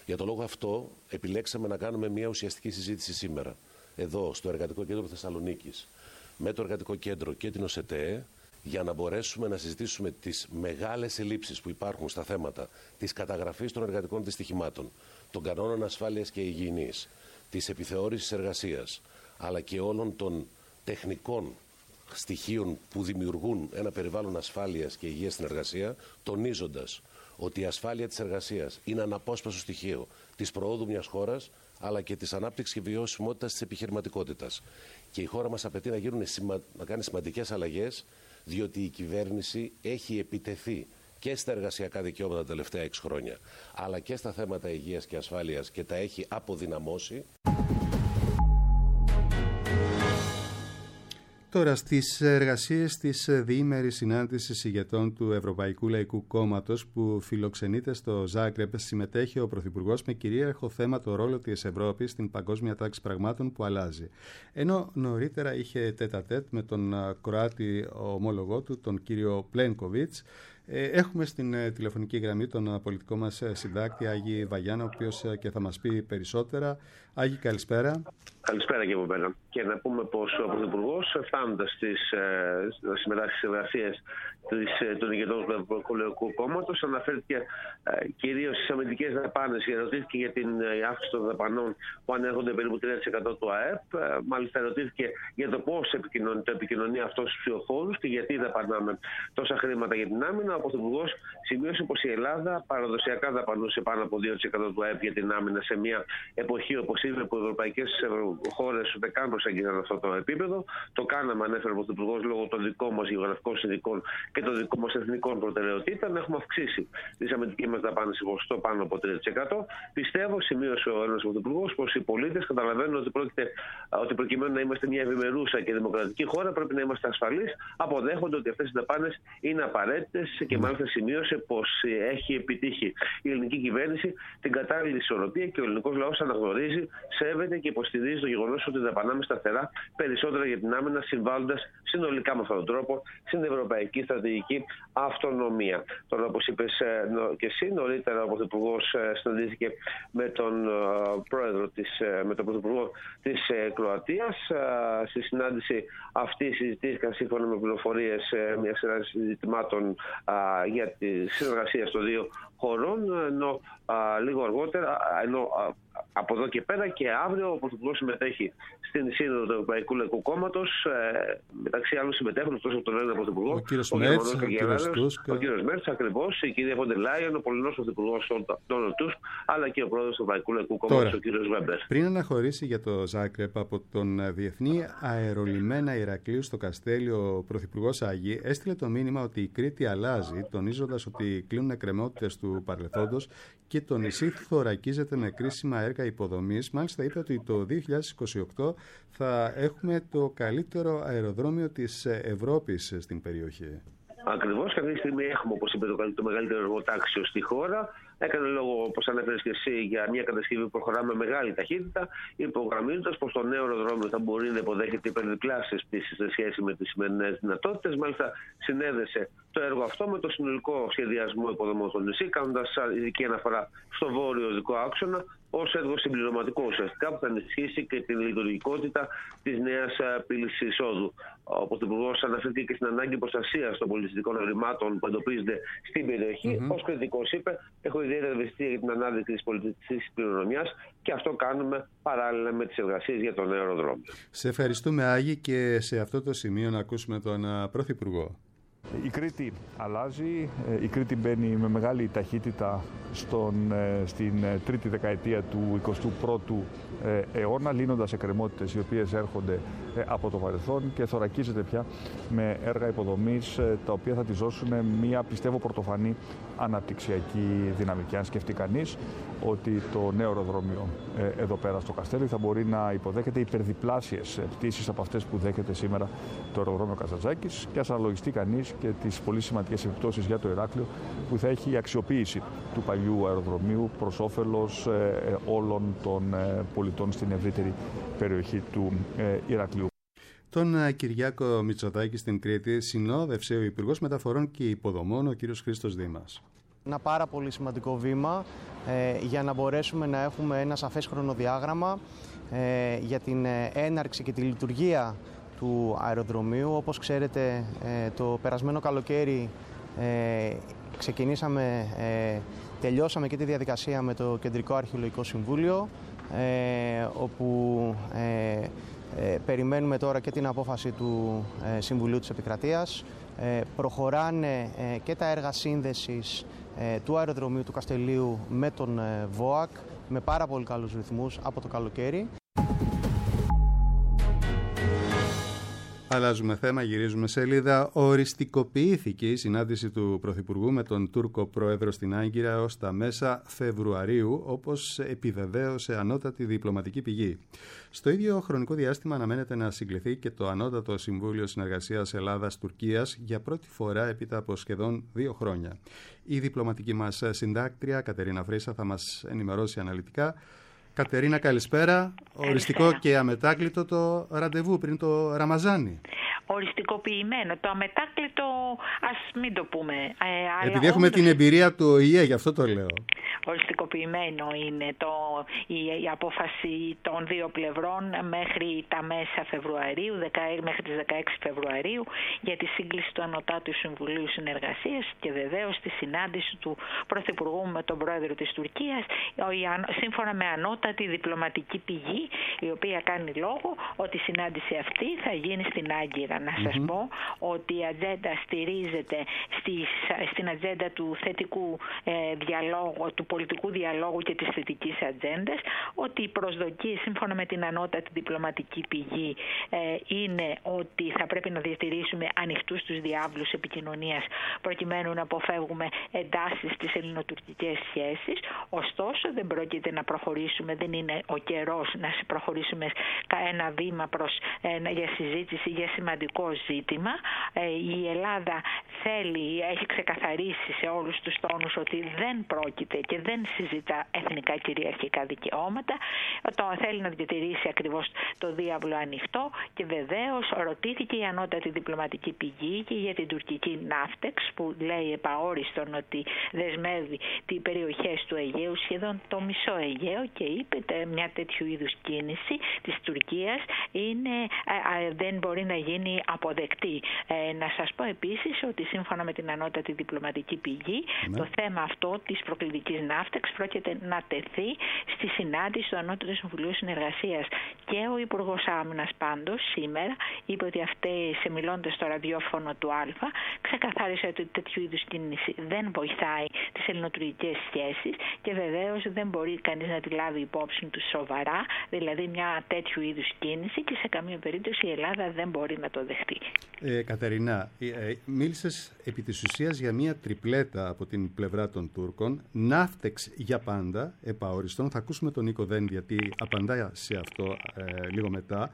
Για τον λόγο αυτό επιλέξαμε να κάνουμε μια ουσιαστική συζήτηση σήμερα, εδώ στο Εργατικό Κέντρο Θεσσαλονίκης, με το Εργατικό Κέντρο και την ΟΣΕΤΕ, για να μπορέσουμε να συζητήσουμε τις μεγάλες ελλείψεις που υπάρχουν στα θέματα της καταγραφής των εργατικών δυστυχημάτων, των κανόνων ασφάλειας και υγιεινής, της επιθεώρησης εργασίας, αλλά και όλων των τεχνικών στοιχείων που δημιουργούν ένα περιβάλλον ασφάλειας και υγείας στην εργασία, τονίζοντας ότι η ασφάλεια της εργασίας είναι αναπόσπαστο στοιχείο της προόδου μιας χώρας, αλλά και της ανάπτυξης και βιωσιμότητας της επιχειρηματικότητας. Και η χώρα μας απαιτεί να κάνει σημαντικές αλλαγές, διότι η κυβέρνηση έχει επιτεθεί και στα εργασιακά δικαιώματα τα τελευταία 6 χρόνια, αλλά και στα θέματα υγείας και ασφάλειας και τα έχει αποδυναμώσει. Τώρα, στις εργασίες της διήμερης συνάντησης ηγετών του Ευρωπαϊκού Λαϊκού Κόμματος που φιλοξενείται στο Ζάγκρεπ, συμμετέχει ο Πρωθυπουργός με κυρίαρχο θέμα το ρόλο της Ευρώπης στην παγκόσμια τάξη πραγμάτων που αλλάζει. Ενώ νωρίτερα είχε τέτα-τέτ με τον Κροάτη ομόλογό του, τον κύριο Πλένκοβιτς, έχουμε στην τηλεφωνική γραμμή τον πολιτικό μας συντάκτη Άγη Βαγιάννα, ο οποίος και θα μας πει περισσότερα. Άγη, καλησπέρα. Καλησπέρα και από μένα. Και να πούμε πως ο Πρωθυπουργός, φτάνοντας να συμμετάσχει στις εργασίες των ηγετών του Ευρωπαϊκού Λαϊκού Κόμματος, αναφέρθηκε κυρίως στις αμυντικές δαπάνες και ερωτήθηκε για την αύξηση των δαπανών που ανέρχονται περίπου 3% του ΑΕΠ. Μάλιστα, ερωτήθηκε για το πώς το επικοινωνεί αυτό στους ψηφοφόρους και γιατί δαπανάμε τόσα χρήματα για την άμυνα. Ο Πρωθυπουργός σημείωσε πως η Ελλάδα παραδοσιακά δαπανούσε πάνω από 2% του ΑΕΠ για την άμυνα σε μια εποχή, όπως είπε, που οι ευρωπαϊκές χώρες ούτε καν προσεγγίζαν αυτό το επίπεδο. Το κάναμε, ανέφερε ο Πρωθυπουργός, λόγω των δικών μας γεωγραφικών συνδικών και των δικών μας εθνικών προτεραιοτήτων. Έχουμε αυξήσει τις αμυντικές μας δαπάνες σε ποσοστό πάνω από 3%. Πιστεύω, σημείωσε ο ένας Πρωθυπουργός, πως οι πολίτες καταλαβαίνουν ότι προκειμένου να είμαστε μια ευημερούσα και δημοκρατική χώρα πρέπει να είμαστε ασφαλείς. Αποδέχονται ότι αυτές οι δαπάνες είναι απαραίτητες και μάλιστα σημείωσε πως έχει επιτύχει η ελληνική κυβέρνηση την κατάλληλη ισορροπία και ο ελληνικός λαός αναγνωρίζει, σέβεται και υποστηρίζει το γεγονός ότι δαπανάμε σταθερά περισσότερα για την άμυνα, συμβάλλοντας συνολικά με αυτόν τον τρόπο στην ευρωπαϊκή στρατηγική αυτονομία. Τώρα, όπως είπες και εσύ, νωρίτερα ο Πρωθυπουργός συναντήθηκε με τον Πρωθυπουργό της Κροατίας. Στη συνάντηση αυτή συζητήθηκαν, σύμφωνα με πληροφορίες, μια σειρά ζητημάτων για τη συνεργασία των δύο χωρών, ενώ λίγο αργότερα, από εδώ και πέρα και αύριο ο Πρωθυπουργός συμμετέχει στην Σύνοδο του Ευρωπαϊκού Λαϊκού Κόμματος. Μεταξύ άλλων συμμετέχουν εκτός από τον Έλληνα Πρωθυπουργό ο κύριος Μέρτς, ακριβώς, η κυρία Φοντερ Λάιεν, ο Πολωνός Πρωθυπουργός Ντόναλντ Τούσκ, αλλά και ο πρόεδρος του Ευρωπαϊκού Λαϊκού Κόμματος, ο κύριος Βέμπερ. Πριν αναχωρήσει για το Ζάγκρεπ από τον Διεθνή Αερολιμένα Ηρακλείου στο Καστέλι, ο Πρωθυπουργός Άγη έστειλε το μήνυμα ότι η Κρήτη αλλάζει, τονίζοντας ότι κλείνουν εκκρεμότητες του παρελθόντος και το νησί θωρακίζεται με κρίσιμα έργα υποδομής. Μάλιστα είπε ότι το 2028 θα έχουμε το καλύτερο αεροδρόμιο της Ευρώπης στην περιοχή. Ακριβώς, και αυτή τη στιγμή έχουμε, όπως είπε, το μεγαλύτερο εργοτάξιο στη χώρα. Έκανε λόγο, όπως ανέφερες και εσύ, για μια κατασκευή που προχωράμε με μεγάλη ταχύτητα, υπογραμμίζοντας πως το νέο αεροδρόμιο θα μπορεί να υποδέχεται υπερδιπλάσιες πτήσεις σε σχέση με τις σημερινές δυνατότητες. Μάλιστα, συνέδεσε το έργο αυτό με το συνολικό σχεδιασμό υποδομών στο νησί, κάνοντας ειδική αναφορά στο βόρειο οδικό άξονα ως έργο συμπληρωματικό ουσιαστικά που θα ενισχύσει και την λειτουργικότητα της νέας πύλης εισόδου. Ο Πρωθυπουργός αναφέρθηκε και στην ανάγκη προστασίας των πολιτιστικών ευρημάτων που εντοπίζονται στην περιοχή. Ως κριτικός είπε: έχω ιδιαίτερη ευαισθησία για την ανάδειξη της πολιτιστικής κληρονομιάς και αυτό κάνουμε παράλληλα με τις εργασίες για το νέο αεροδρόμιο. Σε ευχαριστούμε, Άγη, και σε αυτό το σημείο να ακούσουμε τον Πρωθυπουργό. Η Κρήτη αλλάζει, η Κρήτη μπαίνει με μεγάλη ταχύτητα στην τρίτη δεκαετία του 21ου αιώνα, λύνοντας εκκρεμότητες οι οποίες έρχονται από το παρελθόν και θωρακίζεται πια με έργα υποδομής τα οποία θα της δώσουν μια, πιστεύω, πρωτοφανή αναπτυξιακή δυναμική. Αν σκεφτεί κανείς ότι το νέο αεροδρόμιο εδώ πέρα στο Καστέλι θα μπορεί να υποδέχεται υπερδιπλάσιες πτήσεις από αυτές που δέχεται σήμερα το αεροδρόμιο Καζαντζάκης, και ας αναλογιστεί κανείς και τις πολύ σημαντικές επιπτώσεις για το Ηράκλειο που θα έχει η αξιοποίηση του παλιού αεροδρομίου προς όφελος όλων των πολιτών στην ευρύτερη περιοχή του Ηρακλείου. Τον Κυριάκο Μητσοτάκη στην Κρήτη συνόδευσε ο Υπουργός Μεταφορών και Υποδομών, ο κ. Χρήστος Δήμας. Ένα πάρα πολύ σημαντικό βήμα για να μπορέσουμε να έχουμε ένα σαφές χρονοδιάγραμμα για την έναρξη και τη λειτουργία του αεροδρομίου. Όπως ξέρετε, το περασμένο καλοκαίρι τελειώσαμε και τη διαδικασία με το Κεντρικό Αρχαιολογικό Συμβούλιο, όπου περιμένουμε τώρα και την απόφαση του Συμβουλίου της Επικρατείας. Προχωράνε και τα έργα σύνδεσης του αεροδρομίου του Καστελείου με τον ΒΟΑΚ με πάρα πολύ καλούς ρυθμούς από το καλοκαίρι. Αλλάζουμε θέμα, γυρίζουμε σελίδα. Οριστικοποιήθηκε η συνάντηση του Πρωθυπουργού με τον Τούρκο Πρόεδρο στην Άγκυρα ως τα μέσα Φεβρουαρίου, όπως επιβεβαίωσε ανώτατη διπλωματική πηγή. Στο ίδιο χρονικό διάστημα αναμένεται να συγκληθεί και το Ανώτατο Συμβούλιο Συνεργασίας Ελλάδας-Τουρκίας για πρώτη φορά έπειτα από σχεδόν 2 χρόνια. Η διπλωματική μας συντάκτρια Κατερίνα Φρύσα θα μας ενημερώσει αναλυτικά. Κατερίνα, καλησπέρα. Οριστικό και αμετάκλητο το ραντεβού πριν το Ραμαζάνι. Οριστικοποιημένο. Το αμετάκλητο ας μην το πούμε. Επειδή έχουμε την εμπειρία του ΟΗΕ, γι' αυτό το λέω. Οριστικοποιημένο είναι η απόφαση των δύο πλευρών μέχρι τα μέσα Φεβρουαρίου, μέχρι τις 16 Φεβρουαρίου, για τη σύγκληση του Ανωτάτου Συμβουλίου Συνεργασίας και βεβαίως τη συνάντηση του Πρωθυπουργού με τον Πρόεδρο της Τουρκίας, σύμφωνα με ανώτατη διπλωματική πηγή, η οποία κάνει λόγο ότι η συνάντηση αυτή θα γίνει στην Άγκυρα. Να σας πω ότι η ατζέντα στηρίζεται στην ατζέντα του θετικού διαλόγου, του πολιτικού διαλόγου και της θετικής ατζέντας, ότι οι προσδοκίες σύμφωνα με την ανώτατη διπλωματική πηγή είναι ότι θα πρέπει να διατηρήσουμε ανοιχτούς τους διάβλους επικοινωνίας προκειμένου να αποφεύγουμε εντάσεις στις ελληνοτουρκικές σχέσεις. Ωστόσο δεν πρόκειται να προχωρήσουμε, δεν είναι ο καιρός να προχωρήσουμε ένα βήμα για συζήτηση για σημαντικό ζήτημα. Η Ελλάδα έχει ξεκαθαρίσει σε όλους τους τόνους ότι δεν πρόκειται και δεν συζητά εθνικά κυριαρχικά δικαιώματα. Θέλει να διατηρήσει ακριβώς το διάβλο ανοιχτό και βεβαίως ρωτήθηκε η ανώτατη διπλωματική πηγή και για την τουρκική Ναύτεξ, που λέει επαόριστον ότι δεσμεύει τις περιοχές του Αιγαίου, σχεδόν το μισό Αιγαίο, και είπε μια τέτοιου είδους κίνηση της Τουρκίας δεν μπορεί να γίνει αποδεκτή. Να σας πω επίσης ότι σύμφωνα με την ανώτατη διπλωματική πηγή, το θέμα αυτό της προκλητικής Ναύτεξ πρόκειται να τεθεί στη συνάντηση του Ανώτατου Συμβουλίου Συνεργασίας. Και ο Υπουργός Άμυνας πάντως σήμερα είπε ότι μιλώντας στο ραδιόφωνο του Α, ξεκαθάρισε ότι τέτοιου είδους κίνηση δεν βοηθάει τις ελληνοτουρκικές σχέσεις και βεβαίως δεν μπορεί κανείς να τη λάβει υπόψη του σοβαρά, δηλαδή μια τέτοιου είδους κίνηση, και σε καμία περίπτωση η Ελλάδα δεν μπορεί να το δεχτεί. Κατερίνα, μίλησες επί της ουσίας για μια τριπλέτα από την πλευρά των Τούρκων. Ναύτεξ για πάντα, επαόριστον. Θα ακούσουμε τον Νίκο Δένη γιατί απαντά σε αυτό λίγο μετά.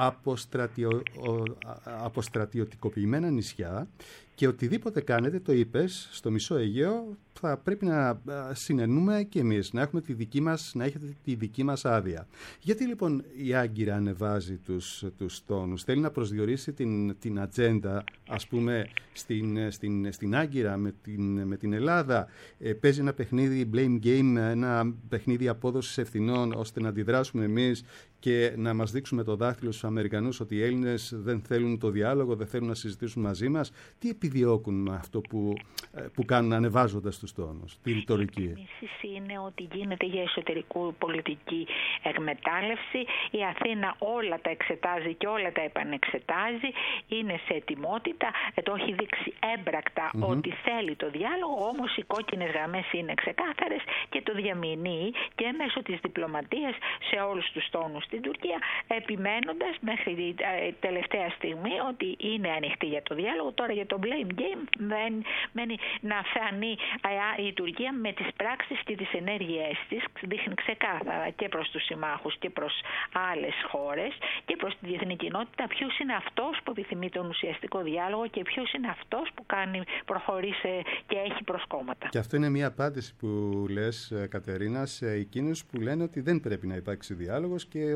Αποστρατιωτικοποιημένα νησιά και οτιδήποτε κάνετε, το είπες, στο μισό Αιγαίο θα πρέπει να συνενούμε και εμείς, να έχετε τη δική μας άδεια. Γιατί λοιπόν η Άγκυρα ανεβάζει τους τόνους, θέλει να προσδιορίσει την ατζέντα, ας πούμε, στην Άγκυρα με την Ελλάδα, παίζει ένα παιχνίδι blame game, ένα παιχνίδι απόδοσης ευθυνών, ώστε να αντιδράσουμε εμείς και να μας δείξουμε το δάχτυλο στους Αμερικανούς ότι οι Έλληνες δεν θέλουν το διάλογο, δεν θέλουν να συζητήσουν μαζί μας. Τι επιδιώκουν με αυτό που κάνουν ανεβάζοντας τους τόνους, τη ρητορική? Η μίσηση είναι ότι γίνεται για εσωτερικού πολιτική εκμετάλλευση. Η Αθήνα όλα τα εξετάζει και όλα τα επανεξετάζει. Είναι σε ετοιμότητα. Το έχει δείξει έμπρακτα ότι θέλει το διάλογο, όμως οι κόκκινες γραμμές είναι ξεκάθαρες και το διαμηνύει και μέσω της διπλωματίας σε όλους τους τόνους στην Τουρκία, επιμένοντας μέχρι τελευταία στιγμή ότι είναι ανοιχτή για το διάλογο. Τώρα για το blame game μένει να φανεί η Τουρκία με τις πράξεις και τις ενέργειές της, δείχνει ξεκάθαρα και προς τους συμμάχους και προς άλλες χώρες και προς τη διεθνή κοινότητα ποιος είναι αυτός που επιθυμεί τον ουσιαστικό διάλογο και ποιος είναι αυτός που προχωρεί και έχει προσκόμματα. Και αυτό είναι μια απάντηση που λες, Κατερίνα, σε εκείνους που λένε ότι δεν πρέπει να υπάρξει διάλογος και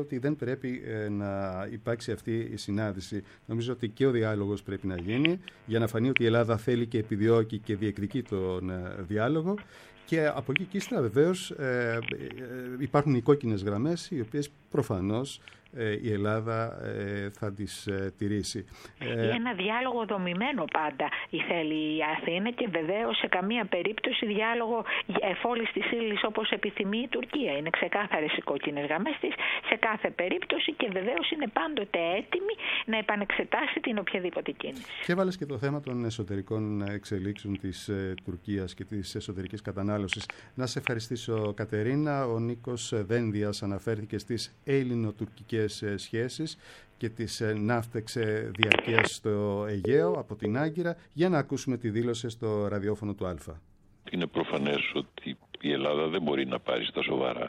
ότι δεν πρέπει να υπάρξει αυτή η συνάντηση. Νομίζω ότι και ο διάλογος πρέπει να γίνει για να φανεί ότι η Ελλάδα θέλει και επιδιώκει και διεκδικεί τον διάλογο. Και από εκεί και ύστερα βεβαίως υπάρχουν οι κόκκινες γραμμές, οι οποίες προφανώς η Ελλάδα θα τις τηρήσει. Ένα διάλογο δομημένο πάντα θέλει η Αθήνα και βεβαίως σε καμία περίπτωση διάλογο εφόλης της ύλης όπως επιθυμεί η Τουρκία. Είναι ξεκάθαρες οι κόκκινες γραμμές της σε κάθε περίπτωση και βεβαίως είναι πάντοτε έτοιμη να επανεξετάσει την οποιαδήποτε κίνηση. Και έβαλες και το θέμα των εσωτερικών εξελίξεων της Τουρκίας και της εσωτερικής κατανάλωσης. Να σε ευχαριστήσω, Κατερίνα. Ο Νίκος Δένδιας αναφέρθηκε στις ελληνοτουρκικές σχέσεις και τις ναύτεξ διαρκείας στο Αιγαίο από την Άγκυρα, για να ακούσουμε τη δήλωση στο ραδιόφωνο του Αλφα. Είναι προφανές ότι η Ελλάδα δεν μπορεί να πάρει στα σοβαρά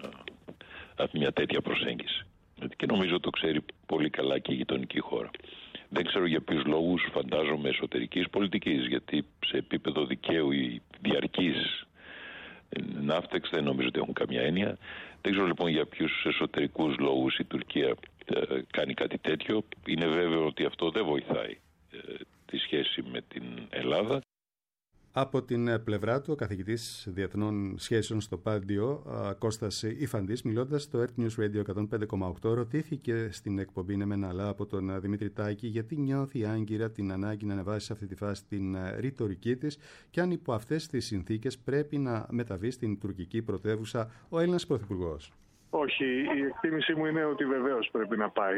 μια τέτοια προσέγγιση. Και νομίζω το ξέρει πολύ καλά και η γειτονική χώρα. Δεν ξέρω για ποιους λόγους, φαντάζομαι εσωτερικής πολιτικής, γιατί σε επίπεδο δικαίου οι διαρκείς ναύτεξ δεν νομίζω ότι έχουν καμία έννοια. Δεν ξέρω λοιπόν για ποιους εσωτερικούς λόγους η Τουρκία κάνει κάτι τέτοιο. Είναι βέβαιο ότι αυτό δεν βοηθάει τη σχέση με την Ελλάδα. Από την πλευρά του, ο καθηγητής διεθνών σχέσεων στο Πάντιο, Κώστας Ιφαντής, μιλώντας στο Earth News Radio 105,8, ρωτήθηκε στην εκπομπή «Ναι μεν αλλά» από τον Δημήτρη Τάκη γιατί νιώθει η Άγκυρα την ανάγκη να ανεβάσει σε αυτή τη φάση την ρητορική της και αν υπό αυτές τις συνθήκες πρέπει να μεταβεί στην τουρκική πρωτεύουσα ο Έλληνας Πρωθυπουργός. Όχι, η εκτίμησή μου είναι ότι βεβαίως πρέπει να πάει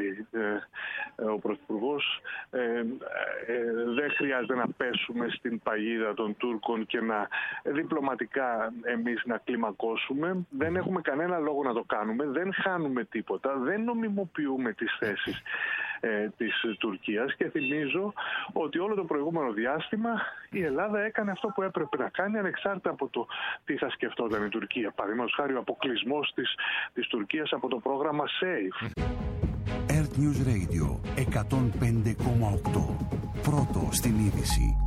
ο Πρωθυπουργός. Δεν χρειάζεται να πέσουμε στην παγίδα των Τούρκων και να διπλωματικά εμείς να κλιμακώσουμε. Δεν έχουμε κανένα λόγο να το κάνουμε, δεν χάνουμε τίποτα, δεν νομιμοποιούμε τις θέσεις της Τουρκίας και θυμίζω ότι όλο το προηγούμενο διάστημα η Ελλάδα έκανε αυτό που έπρεπε να κάνει ανεξάρτητα από το τι θα σκεφτόταν η Τουρκία. Παραδείγματος χάρη ο αποκλεισμός της Τουρκίας από το πρόγραμμα SAFE. Earth News Radio 105,8. Πρώτο στην είδηση.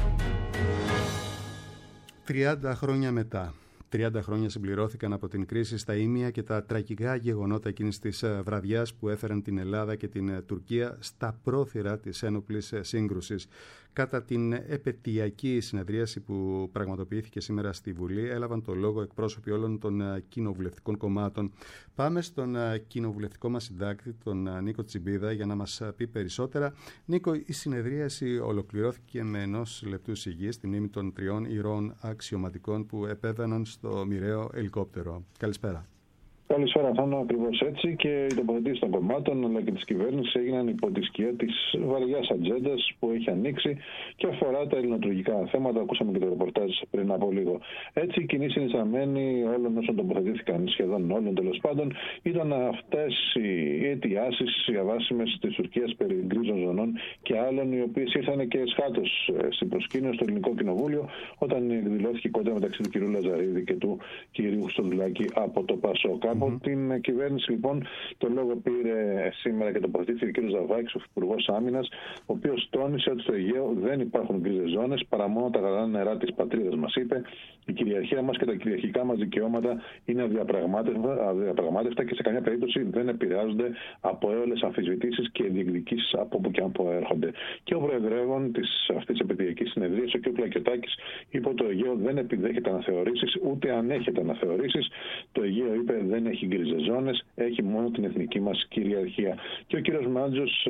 30 χρόνια μετά. 30 χρόνια συμπληρώθηκαν από την κρίση στα Ήμια και τα τραγικά γεγονότα εκείνης της βραδιάς που έφεραν την Ελλάδα και την Τουρκία στα πρόθυρα της ένοπλης σύγκρουσης. Κατά την επετειακή συνεδρίαση που πραγματοποιήθηκε σήμερα στη Βουλή, έλαβαν το λόγο εκπρόσωποι όλων των κοινοβουλευτικών κομμάτων. Πάμε στον κοινοβουλευτικό μας συντάκτη, τον Νίκο Τσιμπίδα, για να μας πει περισσότερα. Νίκο, η συνεδρίαση ολοκληρώθηκε με 1 λεπτού σιγής στη μνήμη των 3 ηρώων αξιωματικών που επέβαιναν στο μοιραίο ελικόπτερο. Καλησπέρα. Καλησπέρα, Θάνο. Ακριβώς έτσι και οι τοποθετήσεις των κομμάτων αλλά και της κυβέρνησης έγιναν υπό τη σκιά της βαριάς ατζέντας που έχει ανοίξει και αφορά τα ελληνοτουρκικά θέματα. Ακούσαμε και το ρεπορτάζ πριν από λίγο. Έτσι, η κοινή συνισταμένη όλων όσων τοποθετήθηκαν, σχεδόν όλων τέλος πάντων, ήταν αυτές οι αιτιάσεις, οι αβάσιμες της Τουρκίας περί γκρίζων ζωνών και άλλων, οι οποίες ήρθαν και εσχάτως στην προσκήνιο στο Ελληνικό Κοινοβούλιο όταν εκδηλώθηκε κόντρα μεταξύ του κ. Λαζαρίδη και του κ. Χρυστοδουλάκη από το ΠΑΣΟΚ. Από την κυβέρνηση, λοιπόν, το λόγο πήρε σήμερα και τοποθετήθηκε ο κ. Ζαβάκης, ο Υπουργός Άμυνας, ο οποίος τόνισε ότι στο Αιγαίο δεν υπάρχουν γκρίζες ζώνες παρά μόνο τα γαλανά νερά της πατρίδας μας. Είπε: η κυριαρχία μας και τα κυριαρχικά μας δικαιώματα είναι αδιαπραγμάτευτα και σε καμιά περίπτωση δεν επηρεάζονται από έολες αμφισβητήσεις και διεκδικήσεις από όπου και αν προέρχονται. Και ο προεδρεύων αυτής της επαιτειακής συνεδρίας, ο κ. Πλακιωτάκης, είπε ότι το Αιγαίο δεν επιδέχεται αναθεωρήσεις ούτε ανέχεται αναθεωρήσεις. Το Αιγαίο, είπε, δεν έχει γκρίζες ζώνες, έχει μόνο την εθνική μας κυριαρχία. Και ο κύριος Μάντζος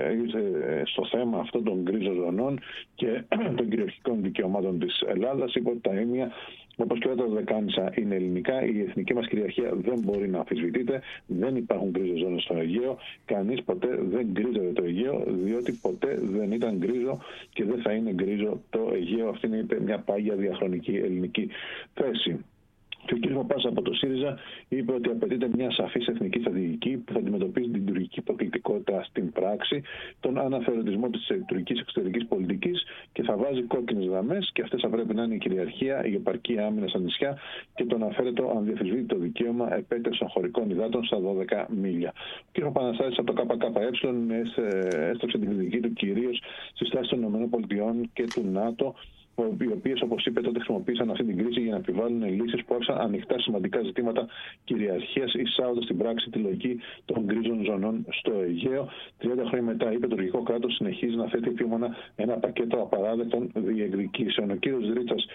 στο θέμα αυτό των γκρίζων ζωνών και των κυριαρχικών δικαιωμάτων της Ελλάδας είπε ότι τα ίμια, όπως και όταν Δεκάνησα, είναι ελληνικά. Η εθνική μας κυριαρχία δεν μπορεί να αμφισβητείται. Δεν υπάρχουν γκρίζες ζώνες στο Αιγαίο. Κανείς ποτέ δεν γκρίζεται το Αιγαίο, διότι ποτέ δεν ήταν γκρίζο και δεν θα είναι γκρίζο το Αιγαίο. Αυτή είναι, είπε, μια πάγια διαχρονική ελληνική θέση. Και ο κ. Παπάς από το ΣΥΡΙΖΑ είπε ότι απαιτείται μια σαφής εθνική στρατηγική που θα αντιμετωπίζει την τουρκική υποκλητικότητα στην πράξη, τον αναθεωρητισμό της τουρκικής εξωτερικής πολιτικής και θα βάζει κόκκινες γραμμές και αυτές θα πρέπει να είναι η κυριαρχία, η επαρκή άμυνα στα νησιά και το αναφέρετο ανδιαφυσβήτητο δικαίωμα επέκτασης των χωρικών υδάτων στα 12 μίλια. Ο κ. Παναστάσης από το ΚΚΕ έστρεψε την κριτική του κυρίως στη στάση των ΗΠΑ και του ΝΑΤΟ οι οποίες, όπως είπε, τότε χρησιμοποίησαν αυτή την κρίση για να επιβάλλουν λύσεις που άφησαν ανοιχτά σημαντικά ζητήματα κυριαρχίας, εισάγοντας στην πράξη τη λογική των γκρίζων ζωνών στο Αιγαίο. 30 χρόνια μετά, είπε, το τουρκικό κράτος συνεχίζει να θέτει επίμονα ένα πακέτο απαράδεκτων διεκδικήσεων. Ο κύριος Δρίτσας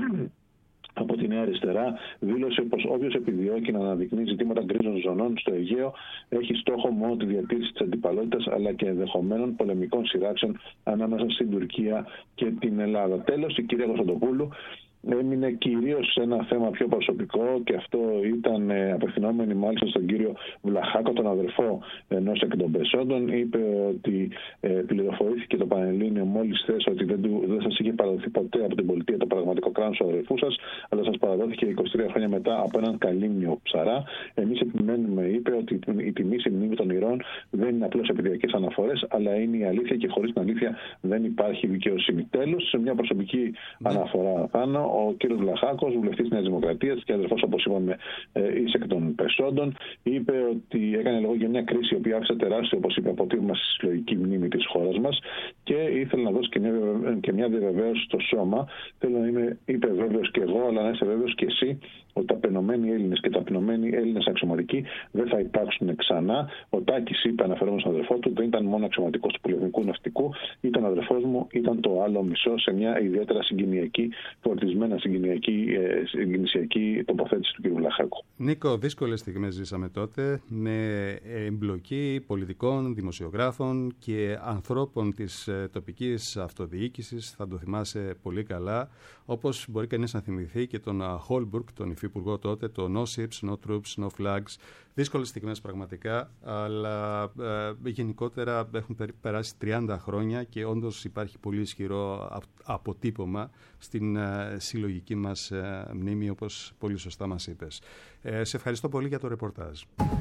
από τη Νέα Αριστερά δήλωσε πως όποιος επιδιώκει να αναδεικνύει ζητήματα γκρίζων ζωνών στο Αιγαίο έχει στόχο μόνο τη διατήρηση της αντιπαλότητας αλλά και ενδεχομένων πολεμικών σειράξεων ανάμεσα στην Τουρκία και την Ελλάδα. Τέλος, η κυρία Κωνσταντοπούλου έμεινε κυρίως σε ένα θέμα πιο προσωπικό και αυτό ήταν απευθυνόμενη μάλιστα στον κύριο Βλαχάκο, τον αδερφό ενός εκ των πεσόντων. Είπε ότι πληροφορήθηκε το Πανελλήνιο μόλις θες ότι δεν σας είχε παραδοθεί ποτέ από την πολιτεία το πραγματικό κράνος του αδερφού σας, αλλά σας παραδόθηκε 23 χρόνια μετά από έναν καλύμνιο ψαρά. Εμείς επιμένουμε, είπε, ότι η τιμή στη μνήμη των ηρώων δεν είναι απλώς επιδιακές αναφορές, αλλά είναι η αλήθεια και χωρίς την αλήθεια δεν υπάρχει δικαιοσύνη. Τέλος, σε μια προσωπική αναφορά πάνω, ο κ. Βλαχάκος, βουλευτής της Νέας Δημοκρατίας και αδερφός, όπως είπαμε, εις εκ των πεσόντων, είπε ότι έκανε λόγο για μια κρίση η οποία άφησε τεράστιο, όπως είπε, αποτύπωμα στη συλλογική μνήμη της χώρας μας και ήθελε να δώσει και μια διαβεβαίωση στο σώμα. Θέλω να είμαι, είπε, βέβαιος και εγώ, αλλά να είσαι βέβαιος και εσύ, ότι τα πενωμένοι Έλληνες και τα πενωμένοι Έλληνες αξιωματικοί δεν θα υπάρξουν ξανά. Ο Τάκης είπε, αναφερόμενος στον αδερφό του, δεν ήταν μόνο αξιωματικός του πολεμικού ναυτικού, ήταν αδερφός μου, ήταν το άλλο μισό, σε μια ιδιαίτερα συγκινιακή, φορτισμένα συγκινησιακή τοποθέτηση του κ. Βλαχάκου. Νίκο, δύσκολες στιγμές ζήσαμε τότε, με εμπλοκή πολιτικών, δημοσιογράφων και ανθρώπων της τοπικής αυτοδιοίκησης, θα το θυμάσαι πολύ καλά, όπως μπορεί κανείς να θυμηθεί και τον Χόλμπουργκ, τον υφυπουργό τότε, το No Ships, No Troops, No Flags. Δύσκολες στιγμές πραγματικά, αλλά γενικότερα έχουν περάσει 30 χρόνια και όντως υπάρχει πολύ ισχυρό αποτύπωμα στην συλλογική μας μνήμη, όπως πολύ σωστά μας είπες. Σε ευχαριστώ πολύ για το ρεπορτάζ.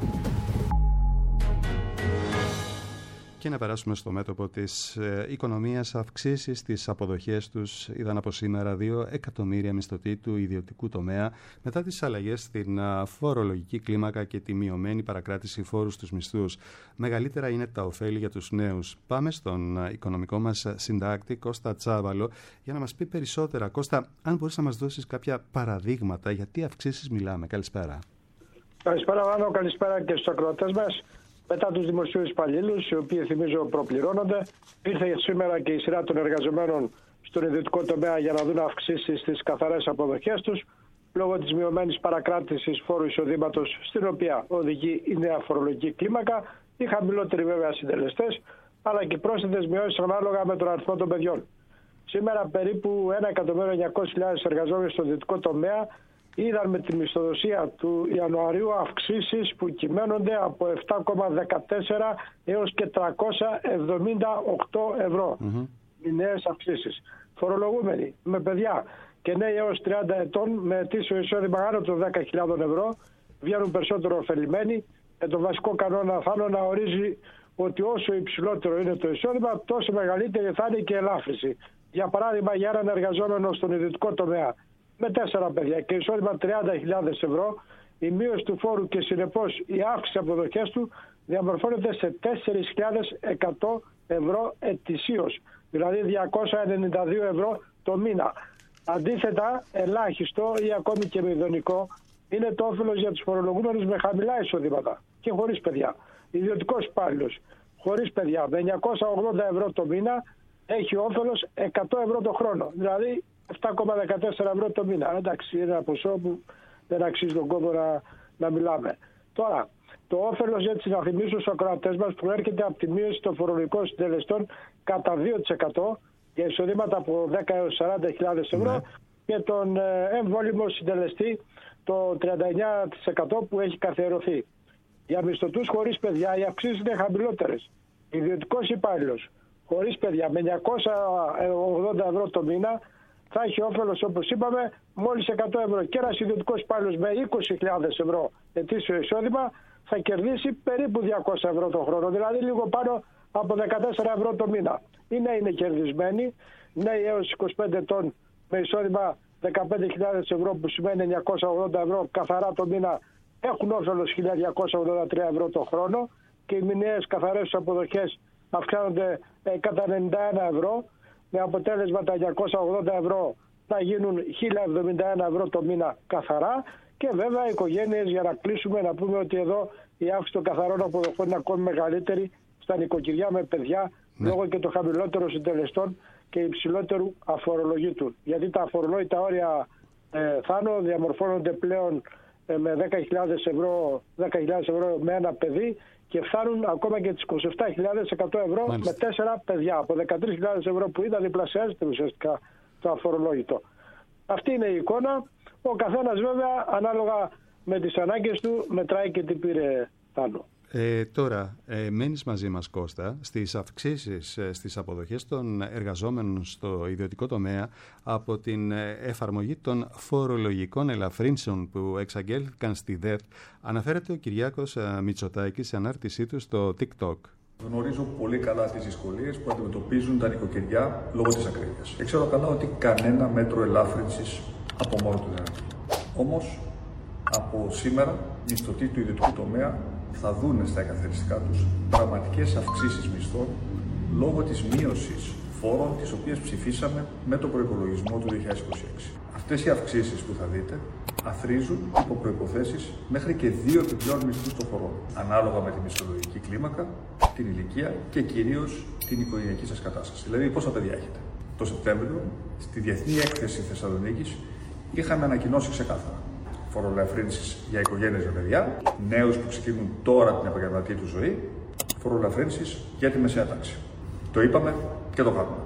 Και να περάσουμε στο μέτωπο της οικονομίας. Αυξήσεις στις αποδοχές τους είδαν από σήμερα 2 εκατομμύρια μισθωτοί του ιδιωτικού τομέα μετά τις αλλαγές στην φορολογική κλίμακα και τη μειωμένη παρακράτηση φόρου στους μισθούς. Μεγαλύτερα είναι τα ωφέλη για τους νέους. Πάμε στον οικονομικό μας συντάκτη Κώστα Τσάβαλο για να μας πει περισσότερα. Κώστα, αν μπορείς να μας δώσεις κάποια παραδείγματα για τι αυξήσεις μιλάμε. Καλησπέρα. Καλησπέρα Βάνο, καλησπέρα και στους ακροατές μας. Μετά τους δημοσίους υπαλλήλους, οι οποίοι θυμίζω προπληρώνονται, ήρθε σήμερα και η σειρά των εργαζομένων στον ιδιωτικό τομέα για να δουν αυξήσεις στις καθαρές αποδοχές τους, λόγω της μειωμένης παρακράτησης φόρου εισοδήματος, στην οποία οδηγεί η νέα φορολογική κλίμακα, οι χαμηλότεροι βέβαια συντελεστές, αλλά και πρόσθετες μειώσεις ανάλογα με τον αριθμό των παιδιών. Σήμερα περίπου 1.900.000 εργαζόμενοι στον ιδιωτικό τομέα είδαν με τη μισθοδοσία του Ιανουαρίου αυξήσεις που κυμαίνονται από 7,14 έως και 378 ευρώ. Οι νέες αυξήσεις. Φορολογούμενοι με παιδιά και νέοι έως 30 ετών με ετήσιο εισόδημα άνω των 10.000 ευρώ βγαίνουν περισσότερο ωφελημένοι, με τον βασικό κανόνα θάνο να ορίζει ότι όσο υψηλότερο είναι το εισόδημα, τόσο μεγαλύτερη θα είναι και η ελάφρυνση. Για παράδειγμα, για έναν εργαζόμενο στον ιδιωτικό τομέα με 4 παιδιά και εισόδημα 30.000 ευρώ, η μείωση του φόρου και συνεπώς η αύξηση αποδοχές του διαμορφώνεται σε 4.100 ευρώ ετησίως, δηλαδή 292 ευρώ το μήνα. Αντίθετα, ελάχιστο ή ακόμη και μηδενικό είναι το όφελος για τους φορολογούμενους με χαμηλά εισοδήματα και χωρίς παιδιά. Ιδιωτικός υπάλληλος χωρίς παιδιά με 980 ευρώ το μήνα έχει όφελος 100 ευρώ το χρόνο, δηλαδή 7,14 ευρώ το μήνα. Εντάξει, είναι ένα ποσό που δεν αξίζει τον κόπο να μιλάμε. Τώρα, το όφελος, έτσι να θυμίσω στους ακροατές μας, προέρχεται από τη μείωση των φορολογικών συντελεστών κατά 2% για εισοδήματα από 10 έως 40.000 ευρώ και τον έμβολυμο συντελεστή το 39% που έχει καθιερωθεί. Για μισθωτούς χωρίς παιδιά οι αυξήσεις είναι χαμηλότερες. Ιδιωτικός υπάλληλος χωρίς παιδιά με 980 ευρώ το μήνα θα έχει όφελος, όπως είπαμε, μόλις 100 ευρώ. Και ένας ιδιωτικός υπάλληλος με 20.000 ευρώ ετήσιο εισόδημα θα κερδίσει περίπου 200 ευρώ το χρόνο, δηλαδή λίγο πάνω από 14 ευρώ το μήνα. Οι νέοι είναι κερδισμένοι, νέοι έως 25 ετών με εισόδημα 15.000 ευρώ, που σημαίνει 980 ευρώ καθαρά το μήνα, έχουν όφελος 1.283 ευρώ το χρόνο και οι μηνιαίες καθαρές αποδοχές αυξάνονται κατά 91 ευρώ. με αποτέλεσμα τα 280 ευρώ να γίνουν 1.071 ευρώ το μήνα καθαρά. Και βέβαια οι οικογένειες, για να κλείσουμε, να πούμε ότι εδώ η αύξηση των καθαρών αποδοχών είναι ακόμη μεγαλύτερη στα νοικοκυριά με παιδιά, λόγω και των χαμηλότερων συντελεστών και υψηλότερου αφορολογήτου. Γιατί τα αφορολόγητα όρια, Θάνο, διαμορφώνονται πλέον με 10.000 ευρώ με ένα παιδί και φτάνουν ακόμα και τις 27.100 ευρώ με 4 παιδιά. Από 13.000 ευρώ που ήταν, διπλασιάζεται ουσιαστικά το αφορολόγητο. Αυτή είναι η εικόνα. Ο καθένας βέβαια ανάλογα με τις ανάγκες του μετράει και τι πήρε, Θάνο. Τώρα, μένεις μαζί μας, Κώστα, στις αυξήσεις στις αποδοχές των εργαζόμενων στο ιδιωτικό τομέα από την εφαρμογή των φορολογικών ελαφρύνσεων που εξαγγέλθηκαν στη ΔΕΘ. Αναφέρεται ο Κυριάκος Μητσοτάκης σε ανάρτησή του στο TikTok. Γνωρίζω πολύ καλά τις δυσκολίες που αντιμετωπίζουν τα νοικοκυριά λόγω της ακρίβειας. Ξέρω καλά ότι κανένα μέτρο ελάφρυνσης από μόνο του δεν αρκεί. Όμως, από σήμερα, οι μισθωτοί του ιδιωτικού τομέα θα δούνε στα καθαριστικά τους πραγματικές αυξήσεις μισθών λόγω της μείωσης φόρων, τις οποίες ψηφίσαμε με τον προϋπολογισμό του 2026. Αυτές οι αυξήσεις που θα δείτε αθροίζουν υπό προϋποθέσεις μέχρι και 2 επιπλέον μισθούς το χρόνο, ανάλογα με τη μισθολογική κλίμακα, την ηλικία και κυρίως την οικογενειακή σας κατάσταση. Δηλαδή, πόσα παιδιά έχετε. Το Σεπτέμβριο, στη Διεθνή Έκθεση Θεσσαλονίκης, είχαμε ανακοινώσει ξεκάθαρα φορολαφρύνσεις για οικογένειες με παιδιά, νέους που ξεκινούν τώρα την επαγγελματική του ζωή, φορολαφρύνσεις για τη μεσαία τάξη. Το είπαμε και το κάνουμε.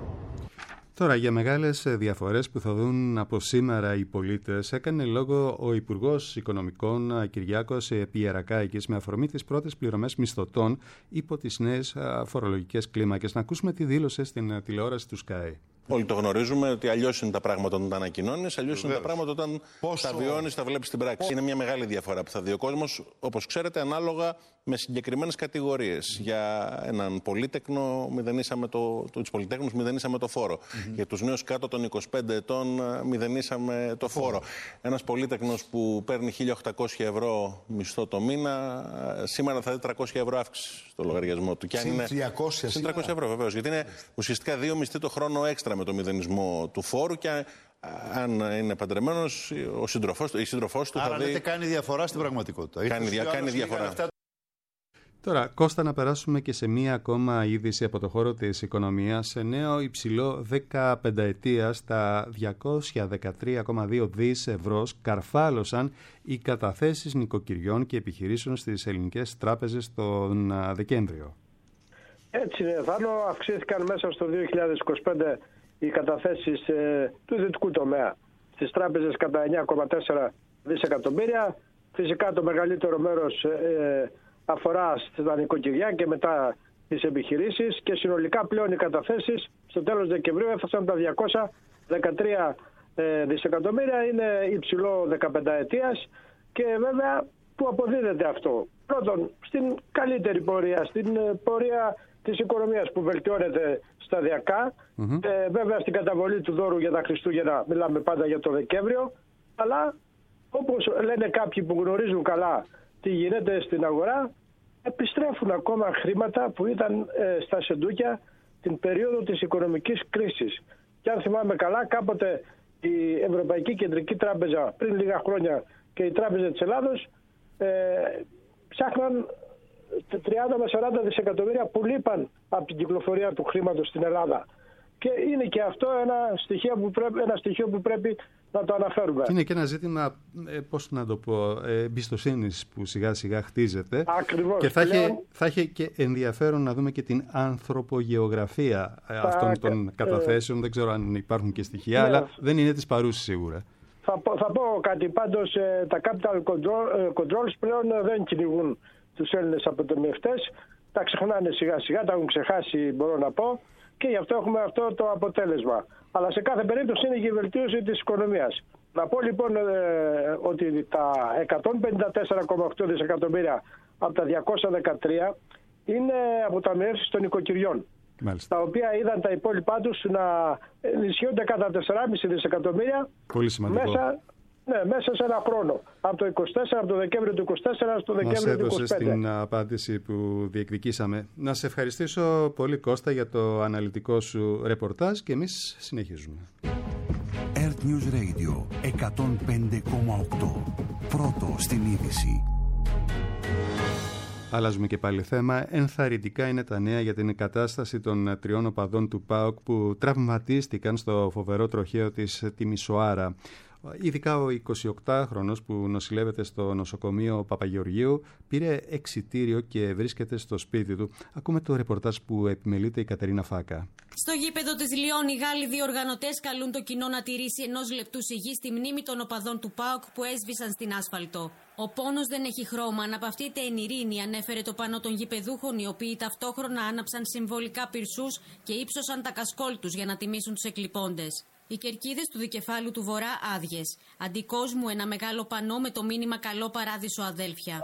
Τώρα, για μεγάλες διαφορές που θα δουν από σήμερα οι πολίτες, έκανε λόγο ο Υπουργός Οικονομικών Κυριάκος Πιερακάκης με αφορμή τις πρώτες πληρωμές μισθωτών υπό τις νέες φορολογικές κλίμακες. Να ακούσουμε τι δήλωσε στην τηλεόραση του Sky. Όλοι το γνωρίζουμε ότι αλλιώς είναι τα πράγματα όταν τα ανακοινώνεις, αλλιώς είναι τα πράγματα όταν τα βιώνεις, τα βλέπεις στην πράξη. Είναι μια μεγάλη διαφορά που θα δει ο κόσμος, όπως ξέρετε, ανάλογα με συγκεκριμένες κατηγορίες. Για έναν πολύτεκνο μηδενίσαμε τους πολυτέκνους μηδενίσαμε το φόρο. Για τους νέους κάτω των 25 ετών μηδενίσαμε το φόρο. Ένας πολύτεκνος που παίρνει 1.800 ευρώ μισθό το μήνα, σήμερα θα δει 300 ευρώ αύξηση στο λογαριασμό του. Συν 300 ευρώ βεβαίως, γιατί είναι ουσιαστικά 2 μισθοί το χρόνο έξτρα με το μηδενισμό του φόρου και αν είναι παντρεμένος, η σύντροφός του άρα θα δει... κάνει διαφορά στην πραγματικότητα. Κάνει διαφορά. Τώρα, Κώστα, να περάσουμε και σε μία ακόμα είδηση από το χώρο της οικονομίας. Σε νέο υψηλό 15 ετία στα 213,2 δις ευρώ σκαρφάλωσαν οι καταθέσεις νοικοκυριών και επιχειρήσεων στις ελληνικές τράπεζες τον Δεκέμβριο. Έτσι είναι, Θάνο, αυξήθηκαν μέσα στο 2025 οι καταθέσεις του ιδιωτικού τομέα στις τράπεζες κατά 9,4 δισεκατομμύρια. Φυσικά το μεγαλύτερο μέρος αφορά στα νοικοκυριά και μετά τις επιχειρήσεις και συνολικά πλέον οι καταθέσεις στο τέλος Δεκεμβρίου έφτασαν τα 213 δισεκατομμύρια, είναι υψηλό 15 ετίας και βέβαια που αποδίδεται αυτό. Πρώτον, στην καλύτερη πορεία, στην πορεία της οικονομίας που βελτιώνεται σταδιακά, βέβαια στην καταβολή του δώρου για τα Χριστούγεννα μιλάμε πάντα για το Δεκέμβριο, αλλά όπως λένε κάποιοι που γνωρίζουν καλά τι γίνεται στην αγορά, επιστρέφουν ακόμα χρήματα που ήταν στα σεντούκια την περίοδο της οικονομικής κρίσης. Και αν θυμάμαι καλά, κάποτε η Ευρωπαϊκή Κεντρική Τράπεζα πριν λίγα χρόνια και η Τράπεζα της Ελλάδος ψάχναν 30 με 40 δισεκατομμύρια που λείπαν από την κυκλοφορία του χρήματος στην Ελλάδα. Και είναι και αυτό ένα στοιχείο που πρέπει να το αναφέρουμε. Και είναι και ένα ζήτημα, πώς να το πω, εμπιστοσύνης που σιγά σιγά χτίζεται. Ακριβώς. Και θα έχει και ενδιαφέρον να δούμε και την ανθρωπογεωγραφία αυτών των καταθέσεων. Δεν ξέρω αν υπάρχουν και στοιχεία, αλλά δεν είναι της παρούσης σίγουρα. Θα πω κάτι. Πάντως τα capital controls πλέον δεν κυνηγούν τους Έλληνες αποταμιευτές. Τα ξεχνάνε σιγά σιγά, τα έχουν ξεχάσει μπορώ να πω. Και γι' αυτό έχουμε αυτό το αποτέλεσμα. Αλλά σε κάθε περίπτωση είναι και η βελτίωση της οικονομίας. Να πω λοιπόν ότι τα 154,8 δισεκατομμύρια από τα 213 είναι αποταμιεύσεις των οικοκυριών. Μάλιστα. Τα οποία είδαν τα υπόλοιπά τους να ενισχύονται κατά 4,5 δισεκατομμύρια Ναι, μέσα σε ένα χρόνο. Από το 24, από το Δεκέμβριο του 24 στο Δεκέμβριο του 25. Μας έδωσες την απάντηση που διεκδικήσαμε. Να σε ευχαριστήσω πολύ, Κώστα, για το αναλυτικό σου ρεπορτάζ και εμείς συνεχίζουμε. Earth News Radio 105,8. Πρώτο στην είδηση. Αλλάζουμε και πάλι θέμα. Ενθαρρυντικά είναι τα νέα για την κατάσταση των 3 οπαδών του ΠΑΟΚ που τραυματίστηκαν στο φοβερό τροχαίο της Τιμισοάρα. Ειδικά ο 28χρονος που νοσηλεύεται στο νοσοκομείο Παπαγεωργίου πήρε εξιτήριο και βρίσκεται στο σπίτι του. Ακούμε το ρεπορτάζ που επιμελείται η Κατερίνα Φάκα. Στο γήπεδο της Λιών, οι Γάλλοι διοργανωτές καλούν το κοινό να τηρήσει 1 λεπτού σιγή στη μνήμη των οπαδών του ΠΑΟΚ που έσβησαν στην άσφαλτο. Ο πόνος δεν έχει χρώμα, αναπαυτείται εν ειρήνη, ανέφερε το πανό των γηπεδούχων, οι οποίοι ταυτόχρονα άναψαν συμβολικά πυρσούς και ύψωσαν τα κασκόλ τους για να τιμήσουν τους εκλιπώντες. Οι κερκίδες του δικεφάλου του Βορρά άδειες. Αντί κόσμου ένα μεγάλο πανό με το μήνυμα «Καλό παράδεισο, αδέλφια».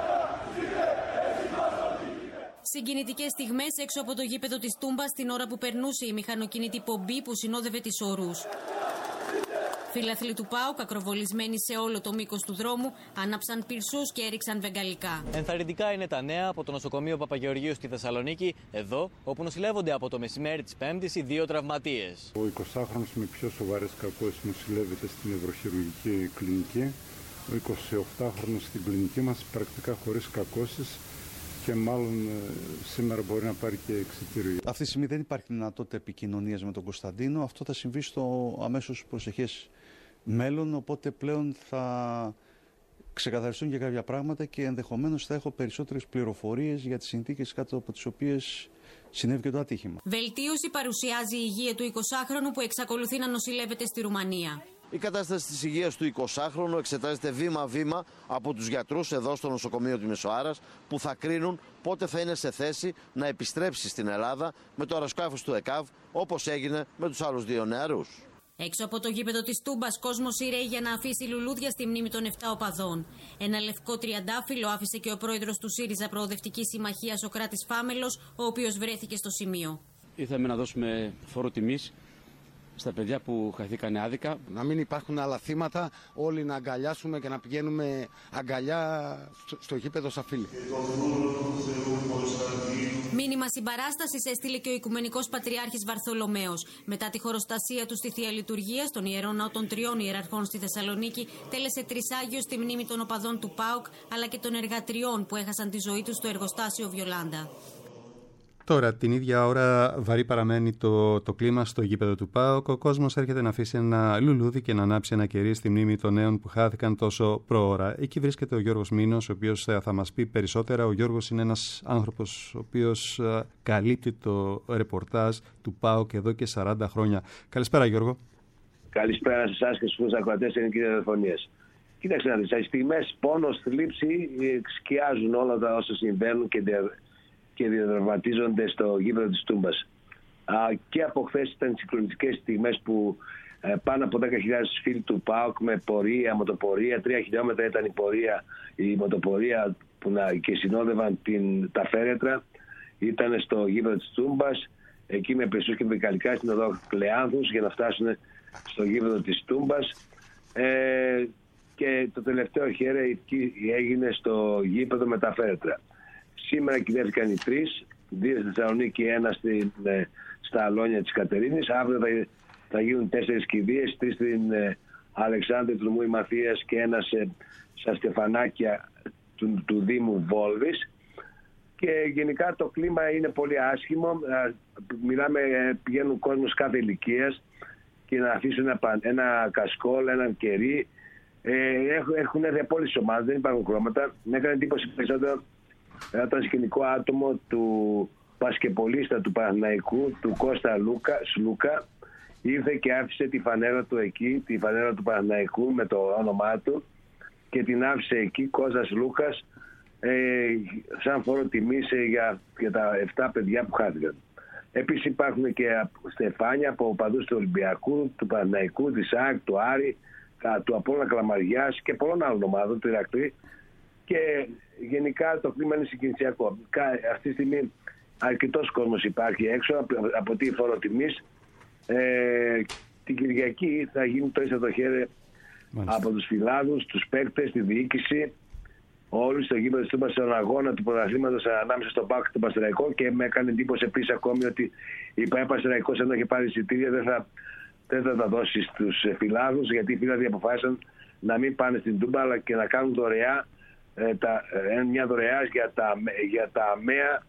Συγκινητικές στιγμές έξω από το γήπεδο της Τούμπας την ώρα που περνούσε η μηχανοκίνητη πομπή που συνόδευε τις ορούς. Φίλαθλοι του ΠΑΟΚ, ακροβολισμένοι σε όλο το μήκος του δρόμου, άναψαν πυρσούς και έριξαν βεγγαλικά. Ενθαρρυντικά είναι τα νέα από το νοσοκομείο Παπαγεωργίου στη Θεσσαλονίκη, εδώ όπου νοσηλεύονται από το μεσημέρι της Πέμπτης οι 2 τραυματίες. Ο 20χρονος με πιο σοβαρές κακώσεις νοσηλεύεται στην νευροχειρουργική κλινική. Ο 28χρονος στην κλινική μας πρακτικά χωρίς κακώσεις και μάλλον σήμερα μπορεί να πάρει και εξιτήριο. Αυτή τη στιγμή δεν υπάρχει δυνατότητα επικοινωνίας με τον Κωνσταντίνο. Αυτό θα συμβεί στο αμέσως προσεχές μέλλον, οπότε πλέον θα ξεκαθαριστούν και κάποια πράγματα και ενδεχομένως θα έχω περισσότερες πληροφορίες για τις συνθήκες κάτω από τις οποίες συνέβη και το ατύχημα. Βελτίωση παρουσιάζει η υγεία του 20χρονου που εξακολουθεί να νοσηλεύεται στη Ρουμανία. Η κατάσταση της υγείας του 20χρονου εξετάζεται βήμα-βήμα από τους γιατρούς εδώ στο νοσοκομείο της Μεσοάρας που θα κρίνουν πότε θα είναι σε θέση να επιστρέψει στην Ελλάδα με το αεροσκάφος του ΕΚΑΒ όπως έγινε με τους άλλους 2 νεαρούς. Έξω από το γήπεδο της Τούμπας, κόσμος ήρεε για να αφήσει λουλούδια στη μνήμη των 7 οπαδών. Ένα λευκό τριαντάφυλλο άφησε και ο πρόεδρος του ΣΥΡΙΖΑ Προοδευτικής Συμμαχίας, Σοκράτης Φάμελος, ο οποίος βρέθηκε στο σημείο. Ήθελαμε να δώσουμε φόρο τιμής στα παιδιά που χαθήκανε άδικα. Να μην υπάρχουν άλλα θύματα, όλοι να αγκαλιάσουμε και να πηγαίνουμε αγκαλιά στο γήπεδο σαν φίλοι. Μήνυμα συμπαράστασης έστειλε και ο Οικουμενικός Πατριάρχης Βαρθολομαίος. Μετά τη χωροστασία του στη Θεία Λειτουργία στον Ιερό Ναό των 3 Ιεραρχών στη Θεσσαλονίκη, τέλεσε τρισάγιο στη μνήμη των οπαδών του ΠΑΟΚ αλλά και των εργατριών που έχασαν τη ζωή τους στο εργοστάσιο Βιολάντα. Τώρα, την ίδια ώρα, βαρύ παραμένει το κλίμα στο γήπεδο του ΠΑΟΚ. Ο κόσμος έρχεται να αφήσει ένα λουλούδι και να ανάψει ένα κερί στη μνήμη των νέων που χάθηκαν τόσο προώρα. Εκεί βρίσκεται ο Γιώργος Μήνος, ο οποίος θα μας πει περισσότερα. Ο Γιώργος είναι ένας άνθρωπος ο οποίος καλύπτει το ρεπορτάζ του ΠΑΟΚ εδώ και 40 χρόνια. Καλησπέρα, Γιώργο. Καλησπέρα σε εσάς και στους ακροατές της ραδιοφωνίας. Κοίταξε να δεις, οι στιγμές πόνος, θλίψη σκιάζουν όλα τα όσα συμβαίνουν και διαδραματίζονται στο γήπεδο της Τούμπας. Και από χθες ήταν συγκλονιστικές στιγμές που πάνω από 10.000 φίλοι του ΠΑΟΚ με πορεία, μοτοπορία, 3 χιλιόμετρα ήταν η μοτοπορία και συνόδευαν τα φέρετρα. Ήταν στο γήπεδο της Τούμπας, εκεί με πυρσούς και βικαλικά στην οδό Κλεάνθους για να φτάσουν στο γήπεδο της Τούμπας. Και το τελευταίο χέρι έγινε στο γήπεδο με τα φέρετρα. Σήμερα κυδεύτηκαν οι 3, 2 στη Θεσσαλονίκη και 1 στα Αλόνια της Κατερίνης. Αύριο θα γίνουν 4 κηδείες, 3 στην Αλεξάνδρη του Νομού Μαθίας και 1 στα Στεφανάκια του Δήμου Βόλβης. Και γενικά το κλίμα είναι πολύ άσχημο. Πηγαίνουν κόσμος κάθε ηλικίας και να αφήσουν ένα κασκόλ, έναν κερί. Έχουν έρθει από όλες τις ομάδες, δεν υπάρχουν χρώματα. Με έκανε εντύπωση περισσότερο ένα σκηνικό άτομο του μπασκετμπολίστα του Παναθηναϊκού, του Κώστα Σλούκα, ήρθε και άφησε τη φανέρα του εκεί, τη φανέρα του Παναθηναϊκού με το όνομά του και την άφησε εκεί, Κώστας Λούκας, σαν φόρο τιμής για τα 7 παιδιά που χάθηκαν. Επίσης υπάρχουν και στεφάνια από οπαδούς του Ολυμπιακού, του Παναθηναϊκού, της ΑΕΚ, του Άρη, του Απόλλωνα Καλαμαριάς και πολλών άλλων ομάδων, του Ηρακλή. Και γενικά το κλίμα είναι συγκινησιακό. Αυτή τη στιγμή αρκετός κόσμος υπάρχει έξω από τη φόρο τιμής. Την Κυριακή θα γίνει το ίστατο χέρι από τους φιλάδους, τους παίκτες, τη διοίκηση, όλοι στο γήπεδο του στον αγώνα του πρωταθλήματος ανάμεσα στον ΠΑΟΚ και τον Πανσεραϊκό, και με έκανε εντύπωση επίσης ακόμη ότι η ΠΑΕ Πανσεραϊκός, ενώ είχε πάρει εισιτήρια, δεν θα τα δώσει στους φιλάδους, γιατί οι φιλάδοι αποφάσισαν να μην πάνε στην Τούμπα αλλά και να κάνουν δωρεά, μια δωρεά για τα ΑΜΕΑ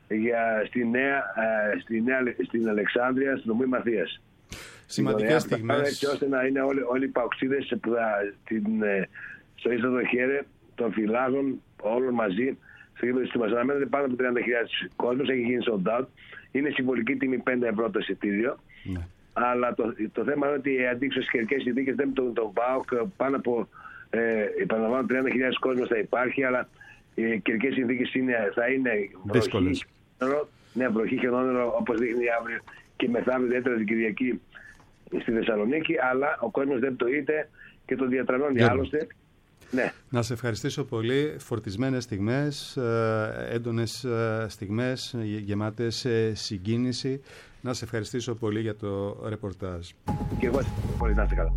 στην Αλεξάνδρεια, στην Νομή Μαθίας. Σημαντικές στιγμές. Έτσι ώστε να είναι όλοι οι παοξίδες στο ίστατο χέρι των φιλάδων όλων μαζί στο γήπεδο της Τούμπας. Αναμένεται πάνω από 30.000 κόσμος, έχει γίνει sold out. Είναι συμβολική τιμή 5 ευρώ το εισιτήριο. Ναι. Αλλά το θέμα είναι ότι οι αντίξωες καιρικές συνθήκες δεν τον ΠΑΟΚ, πάνω από επαναλαμβάνω 30.000 κόσμος θα υπάρχει, αλλά οι καιρικές συνθήκες θα είναι βροχή, βροχή και χειμώνα, όπως δείχνει αύριο και μεθαύριο, ιδιαίτερα την Κυριακή στη Θεσσαλονίκη, αλλά ο κόσμος δεν πτωείται και το διατρανώνει άλλωστε. Ναι. Να σε ευχαριστήσω πολύ. Φορτισμένες στιγμές, έντονες στιγμές, γεμάτες συγκίνηση. Να σε ευχαριστήσω πολύ για το ρεπορτάζ. Και εγώ πολύ, να είστε καλά.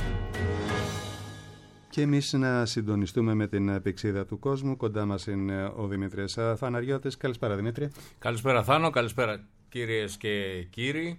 Και εμείς να συντονιστούμε με την πηξίδα του κόσμου. Κοντά μας είναι ο Δημήτρης Θαναριώτης. Καλησπέρα, Δημήτρη. Καλησπέρα, Θάνο. Καλησπέρα, κυρίες και κύριοι.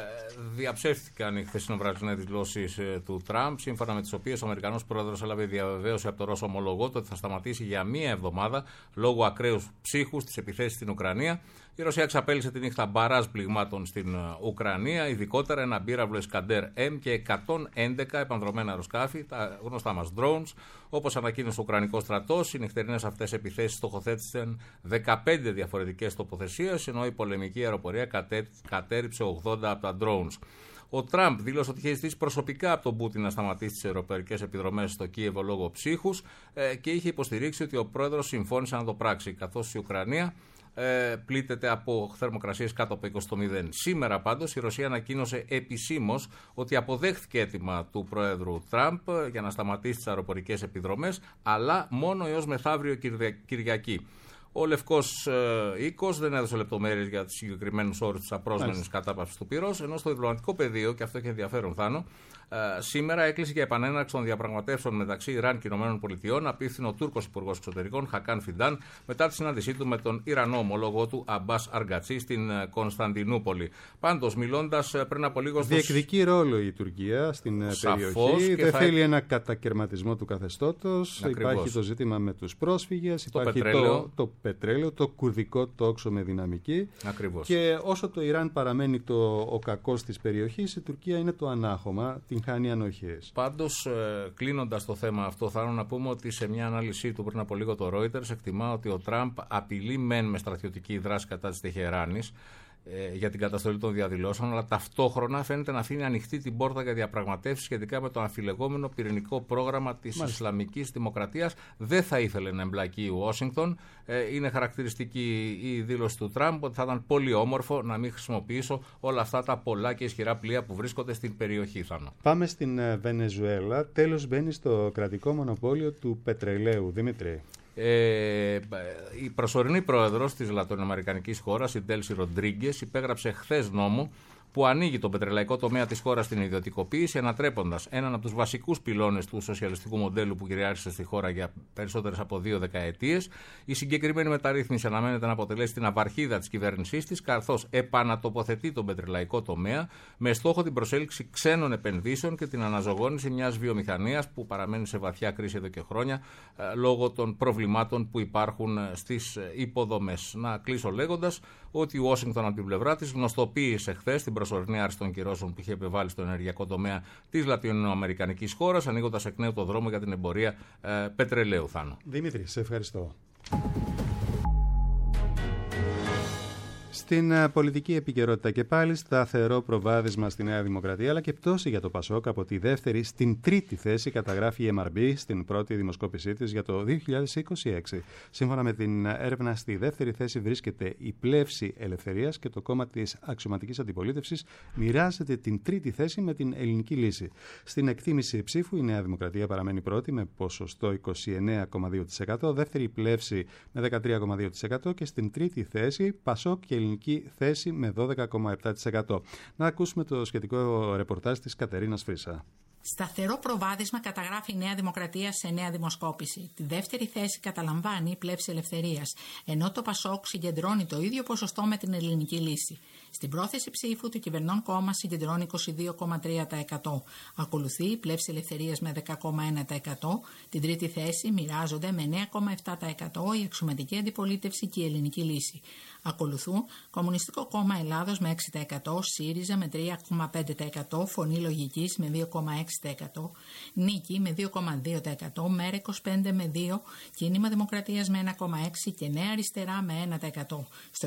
Διαψεύστηκαν οι χθεσινοβραδινές δηλώσεις του Τραμπ, σύμφωνα με τις οποίες ο Αμερικανός πρόεδρος έλαβε διαβεβαίωση από τον Ρώσο ομολογό του ότι θα σταματήσει για μία εβδομάδα λόγω ακραίου ψύχους τις επιθέσεις στην Ουκρανία. Η Ρωσία εξαπέλυσε τη νύχτα μπαράζ πληγμάτων στην Ουκρανία, ειδικότερα ένα μπύραυλο Ισκαντέρ M και 111 επανδρομένα αεροσκάφη, τα γνωστά μας drones. Όπως ανακοίνωσε ο Ουκρανικός στρατός, οι νυχτερινές αυτές επιθέσεις στοχοθέτησαν 15 διαφορετικές τοποθεσίες, ενώ η πολεμική αεροπορία κατέριψε 80 από τα drones. Ο Τραμπ δήλωσε ότι είχε ζητήσει προσωπικά από τον Πούτιν να σταματήσει τις αεροπορικές επιδρομές στο Κίεβο λόγω ψύχους και είχε υποστηρίξει ότι ο πρόεδρος συμφώνησε να το πράξει, καθώς η Ουκρανία πλήττεται από θερμοκρασίες κάτω από 20°. Σήμερα πάντως η Ρωσία ανακοίνωσε επισήμως ότι αποδέχθηκε αίτημα του πρόεδρου Τραμπ για να σταματήσει τις αεροπορικές επιδρομές, αλλά μόνο έως μεθαύριο Κυριακή. Ο Λευκός Οίκος δεν έδωσε λεπτομέρειες για τους συγκεκριμένους όρους της απρόσμενης κατάπαυσης του πυρός, ενώ στο διπλωματικό πεδίο, και αυτό έχει ενδιαφέρον, Θάνο, σήμερα έκλεισε για επανέναρξη των διαπραγματεύσεων μεταξύ Ιράν και ΗΠΑ, απίφθηνε ο Τούρκος Υπουργός Εξωτερικών Χακάν Φιντάν μετά τη συνάντησή του με τον Ιρανό ομόλογο του Αμπάς Αργατσί στην Κωνσταντινούπολη. Πάντως, μιλώντας πριν από λίγο. Διεκδικεί ρόλο η Τουρκία στην περιοχή. Δεν θέλει ένα κατακαιρματισμό του καθεστώτος. Υπάρχει το ζήτημα με τους πρόσφυγες, υπάρχει το πετρέλαιο, το κουρδικό τόξο με δυναμική. Ακριβώς. Και όσο το Ιράν παραμένει ο κακός της περιοχής, η Τουρκία είναι το ανάχωμα. Την χάνει ανοχές. Πάντως, κλείνοντας το θέμα αυτό, θα να πούμε ότι σε μια ανάλυση του πριν από λίγο το Reuters εκτιμά ότι ο Τραμπ απειλεί μεν με στρατιωτική δράση κατά της Τεχεράνης για την καταστολή των διαδηλώσεων, αλλά ταυτόχρονα φαίνεται να αφήνει ανοιχτή την πόρτα για διαπραγματεύσεις σχετικά με το αμφιλεγόμενο πυρηνικό πρόγραμμα της Ισλαμικής Δημοκρατίας. Δεν θα ήθελε να εμπλακεί η Ουάσιγκτον. Είναι χαρακτηριστική η δήλωση του Τραμπ ότι θα ήταν πολύ όμορφο να μην χρησιμοποιήσω όλα αυτά τα πολλά και ισχυρά πλοία που βρίσκονται στην περιοχή. Πάμε στην Βενεζουέλα. Τέλος μπαίνει στο κρατικό μονοπόλιο του πετρελαίου. Δημήτρη. Η προσωρινή πρόεδρος της λατινοαμερικανικής χώρας, η Ντέλσι Ροντρίγκες, υπέγραψε χθες νόμο που ανοίγει τον πετρελαϊκό τομέα της χώρας στην ιδιωτικοποίηση, ανατρέποντας έναν από τους βασικούς πυλώνες του σοσιαλιστικού μοντέλου που κυριάρχησε στη χώρα για περισσότερες από 2 δεκαετίες. Η συγκεκριμένη μεταρρύθμιση αναμένεται να αποτελέσει την απαρχίδα της κυβέρνησής της, καθώς επανατοποθετεί τον πετρελαϊκό τομέα με στόχο την προσέλκυση ξένων επενδύσεων και την αναζωογόνηση μιας βιομηχανίας που παραμένει σε βαθιά κρίση εδώ και χρόνια λόγω των προβλημάτων που υπάρχουν στις υποδομές. Να κλείσω λέγοντας ότι η Ουάσιγκτον από την πλευρά της γνωστοποίησε χθες την προσωρινή άρση των κυρώσεων που είχε επιβάλει στο ενεργειακό τομέα της λατινοαμερικανικής χώρας, ανοίγοντας εκ νέου το δρόμο για την εμπορία πετρελαίου. Θάνο. Δημήτρη, σε ευχαριστώ. Στην πολιτική επικαιρότητα και πάλι σταθερό προβάδισμα στη Νέα Δημοκρατία, αλλά και πτώση για το Πασόκ από τη δεύτερη στην τρίτη θέση, καταγράφει η MRB στην πρώτη δημοσκόπησή της για το 2026. Σύμφωνα με την έρευνα, στη δεύτερη θέση βρίσκεται η Πλεύση Ελευθερίας και το κόμμα της αξιωματικής αντιπολίτευσης μοιράζεται την τρίτη θέση με την Ελληνική Λύση. Στην εκτίμηση ψήφου η Νέα Δημοκρατία παραμένει πρώτη με ποσοστό 29,2%, δεύτερη η Πλεύση με 13,2% και στην τρίτη θέση Πασόκ και Ελληνική θέση με 12,7%. Να ακούσουμε το σχετικό ρεπορτάζ της Κατερίνας Φρίσα. Σταθερό προβάδισμα καταγράφει η Νέα Δημοκρατία σε νέα δημοσκόπηση. Τη δεύτερη θέση καταλαμβάνει η Πλεύση Ελευθερίας, ενώ το ΠΑΣΟΚ συγκεντρώνει το ίδιο ποσοστό με την Ελληνική Λύση. Στην πρόθεση ψήφου του κυβερνών κόμμα συγκεντρώνει 22,3%. Ακολουθεί η Πλεύση Ελευθερίας με 10,1%. Την τρίτη θέση μοιράζονται με 9,7% η Αξιωματική Αντιπολίτευση και η Ελληνική Λύση. Ακολουθούν Κομμουνιστικό Κόμμα Ελλάδος με 6%, ΣΥΡΙΖΑ με 3,5%, Φωνή Λογικής με 2,6%, Νίκη με 2,2%, ΜΕΡΑ25 με 2%, Κίνημα Δημοκρατίας με 1,6% και Νέα Αριστερά με 1%. Στο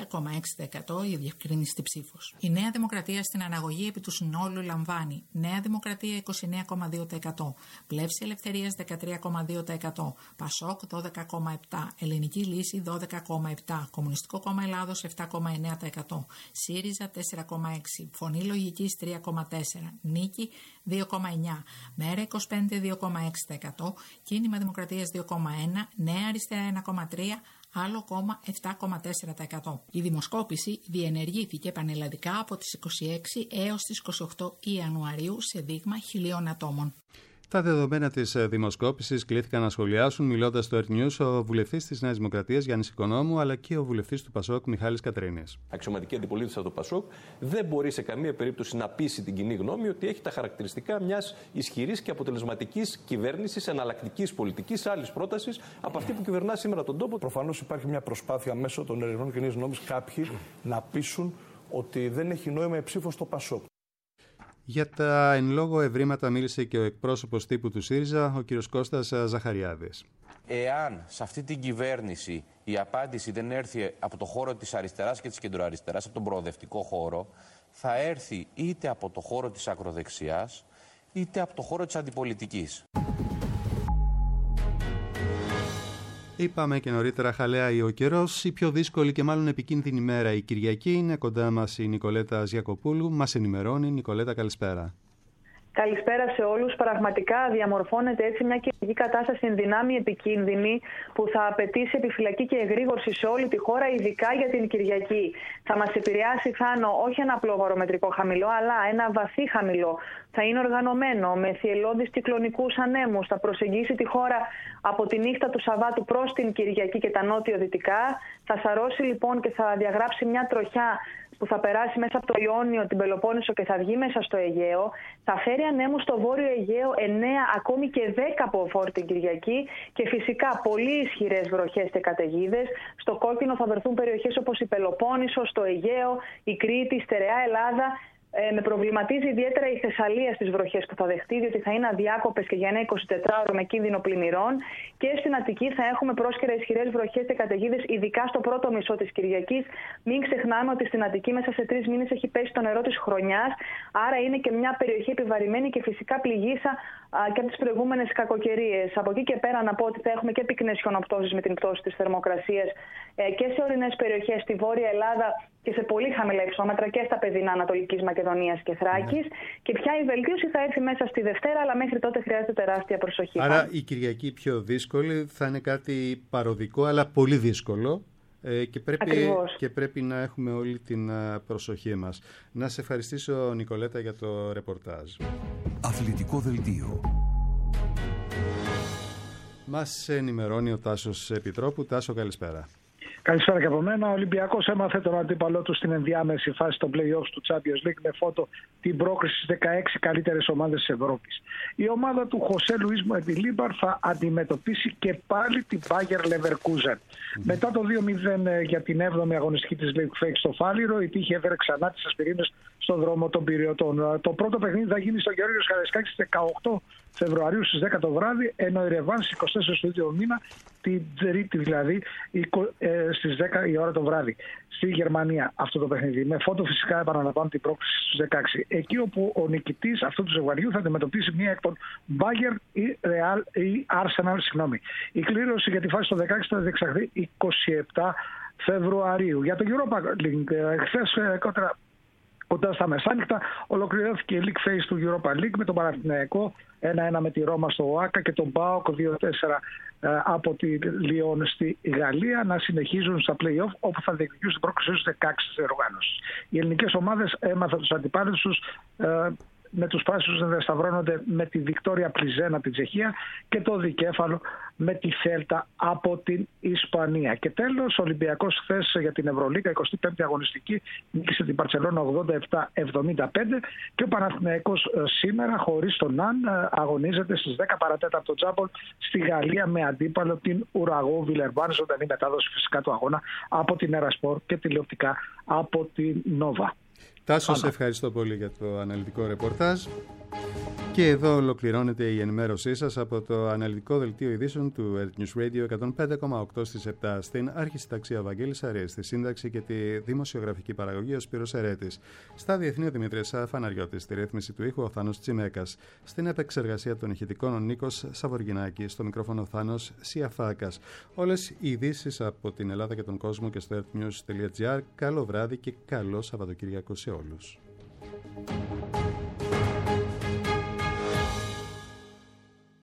23,6% η διευκρινιστή ψήφος. Η Νέα Δημοκρατία στην αναγωγή επί του συνόλου λαμβάνει Νέα Δημοκρατία 29,2%, Πλεύση Ελευθερίας 13,2%, ΠΑΣΟΚ 12,7%, Ελληνική Λύση 12,7%, Κομμουνιστικό Κόμμα Ελλάδος 7,9%, ΣΥΡΙΖΑ 4,6%, Φωνή Λογικής 3,4%, Νίκη 2,9%, ΜΕΡΑ25 2,6%, Κίνημα Δημοκρατίας 2,1%, Νέα Αριστερά 1,3%, άλλο κόμμα 7,4%. Η δημοσκόπηση διενεργήθηκε πανελλαδικά από τις 26 έως τις 28 Ιανουαρίου σε δείγμα 1.000 ατόμων. Τα δεδομένα της δημοσκόπησης κλήθηκαν να σχολιάσουν, μιλώντας στο Earth News, ο βουλευτής της Νέας Δημοκρατίας Γιάννης Οικονόμου, αλλά και ο βουλευτής του ΠΑΣΟΚ Μιχάλης Κατρίνης. Αξιωματική αντιπολίτευση από το ΠΑΣΟΚ δεν μπορεί σε καμία περίπτωση να πείσει την κοινή γνώμη ότι έχει τα χαρακτηριστικά μιας ισχυρής και αποτελεσματικής κυβέρνησης, εναλλακτικής πολιτικής, άλλης πρότασης από αυτή που κυβερνά σήμερα τον τόπο. Προφανώς υπάρχει μια προσπάθεια μέσω των ερευνών κοινής γνώμης κάποιοι να πείσουν ότι δεν έχει νόημα η ψήφος στο ΠΑΣΟΚ. Για τα εν λόγω ευρήματα μίλησε και ο εκπρόσωπος τύπου του ΣΥΡΙΖΑ, ο κ. Κώστας Ζαχαριάδης. Εάν σε αυτή την κυβέρνηση η απάντηση δεν έρθει από το χώρο της αριστεράς και της κεντροαριστεράς, από τον προοδευτικό χώρο, θα έρθει είτε από το χώρο της ακροδεξιάς, είτε από το χώρο της αντιπολιτικής. Είπαμε και νωρίτερα, χαλάει ο καιρός. Η πιο δύσκολη και μάλλον επικίνδυνη μέρα η Κυριακή. Είναι κοντά μας η Νικολέτα Ζιακοπούλου. Μας ενημερώνει. Νικολέτα, καλησπέρα. Καλησπέρα σε όλους. Πραγματικά διαμορφώνεται έτσι μια καιρική κατάσταση εν δυνάμει επικίνδυνη που θα απαιτήσει επιφυλακή και εγρήγορση σε όλη τη χώρα, ειδικά για την Κυριακή. Θα μας επηρεάσει, Θάνο, όχι ένα απλό βαρομετρικό χαμηλό, αλλά ένα βαθύ χαμηλό. Θα είναι οργανωμένο με θυελλώδεις κυκλωνικούς ανέμους. Θα προσεγγίσει τη χώρα από τη νύχτα του Σαββάτου προς την Κυριακή και τα νότιο-δυτικά. Θα σαρώσει λοιπόν και θα διαγράψει μια τροχιά που θα περάσει μέσα από το Ιόνιο, την Πελοπόννησο και θα βγει μέσα στο Αιγαίο. Θα φέρει ανέμους στο βόρειο Αιγαίο 9 ακόμη και 10 από φόρ την Κυριακή και φυσικά πολύ ισχυρές βροχές και καταιγίδες. Στο κόκκινο θα βρεθούν περιοχές όπως η Πελοπόννησος, το Αιγαίο, η Κρήτη, η Στερεά Ελλάδα. Με προβληματίζει ιδιαίτερα η Θεσσαλία στις βροχές που θα δεχτεί, διότι θα είναι αδιάκοπες και για ένα 24ωρο με κίνδυνο πλημμυρών. Και στην Αττική θα έχουμε πρόσκαιρα ισχυρές βροχές και καταιγίδες, ειδικά στο πρώτο μισό της Κυριακής. Μην ξεχνάμε ότι στην Αττική μέσα σε 3 μήνες έχει πέσει το νερό της χρονιάς. Άρα είναι και μια περιοχή επιβαρημένη και φυσικά πληγήσα και από τις προηγούμενες κακοκαιρίες. Από εκεί και πέρα να πω ότι θα έχουμε και πυκνές χιονοπτώσεις με την πτώση της θερμοκρασίας και σε ορεινές περιοχές στη Βόρεια Ελλάδα και σε πολύ χαμηλά υψόμετρα και στα παιδινά Ανατολικής Μακεδονίας και Θράκης. Και πια η βελτίωση θα έρθει μέσα στη Δευτέρα, αλλά μέχρι τότε χρειάζεται τεράστια προσοχή. Άρα η Κυριακή πιο δύσκολη θα είναι κάτι παροδικό, αλλά πολύ δύσκολο. Και πρέπει να έχουμε όλη την προσοχή μας. Να σε ευχαριστήσω, Νικολέτα, για το ρεπορτάζ. Αθλητικό δελτίο. Μας ενημερώνει ο Τάσος Επιτρόπου. Τάσο, καλησπέρα. Καλησπέρα και από μένα. Ο Ολυμπιακός έμαθε τον αντίπαλό του στην ενδιάμεση φάση των play-offs του Champions League με φώτο την πρόκριση στις 16 καλύτερες ομάδες της Ευρώπης. Η ομάδα του Χωσέ Λουίς Μοντιλίμπαρ θα αντιμετωπίσει και πάλι την Bayer Leverkusen. Μετά το 2-0 για την 7η αγωνιστική της League Fake στο Φάληρο, η τύχη έφερε ξανά τις ασπιρίνες στον δρόμο των Πυριωτών. Το πρώτο παιχνίδι θα γίνει στο Γεώργιος Καραϊσκάκης στις 18 Φεβρουαρίου στις 10 το βράδυ, ενώ η ρεβάνς στις 24 του ίδιου μήνα, την Τρίτη δηλαδή, στις 10 η ώρα το βράδυ, στη Γερμανία αυτό το παιχνίδι. Με φώτο φυσικά επαναλαμβάνω την πρόκληση στους 16. Εκεί όπου ο νικητής αυτού του ζευγαριού θα αντιμετωπίσει μία εκ των Bayern ή Real ή Arsenal, συγγνώμη. Η κλήρωση για τη φάση των 16 θα διεξαχθεί 27 Φεβρουαρίου. Για το Europa League, χθες κοντά στα μεσάνυχτα ολοκληρώθηκε η League Phase του Europa League με τον Παναθηναϊκό 1-1 με τη Ρώμα στο ΟΑΚΑ και τον ΠΑΟΚ 2-4 από τη Λιόν στη Γαλλία να συνεχίζουν στα play-off, όπου θα διεκδικήσουν την πρόκληση στους 16 της οργάνωσης. Οι ελληνικές ομάδες έμαθαν τους αντιπάλους τους με τους πράσινους να διασταυρώνονται με τη Βικτόρια Πλιζέν από την Τσεχία και το δικέφαλο με τη Θέλτα από την Ισπανία. Και τέλος, ο Ολυμπιακός χθες για την Ευρωλίγα, 25η αγωνιστική, νίκησε την Μπαρσελόνα 87-75 και ο Παναθηναϊκός σήμερα χωρίς τον Ναν αγωνίζεται στις 10 παρατέταρτο το Τζάμπολ στη Γαλλία με αντίπαλο την Ουραγό Βιλερμπάν. Ζωντανή μετάδοση φυσικά του αγώνα από την Ερασπορ και τηλεοπτικά από την Νόβα. Τάσο, σε ευχαριστώ πολύ για το αναλυτικό ρεπορτάζ. Και εδώ ολοκληρώνεται η ενημέρωσή σας από το αναλυτικό δελτίο ειδήσεων του Earth News Radio 105,8 στις 7. Στην αρχισυνταξία Βαγγέλης Αρέης, στη σύνταξη και τη δημοσιογραφική παραγωγή ο Σπύρος Ερέτης. Στα διεθνή ο Δημήτρης Φαναριώτης, στη ρύθμιση του ήχου ο Θάνος Τσιμέκας. Στην επεξεργασία των ηχητικών ο Νίκος Σαβοργινάκη, στο μικρόφωνο ο Θάνος Σιαφάκας. Όλες οι ειδήσεις από την Ελλάδα και τον κόσμο και στο earthnews.gr. Καλό βράδυ και καλό Σαββατοκύριακο σε όλους.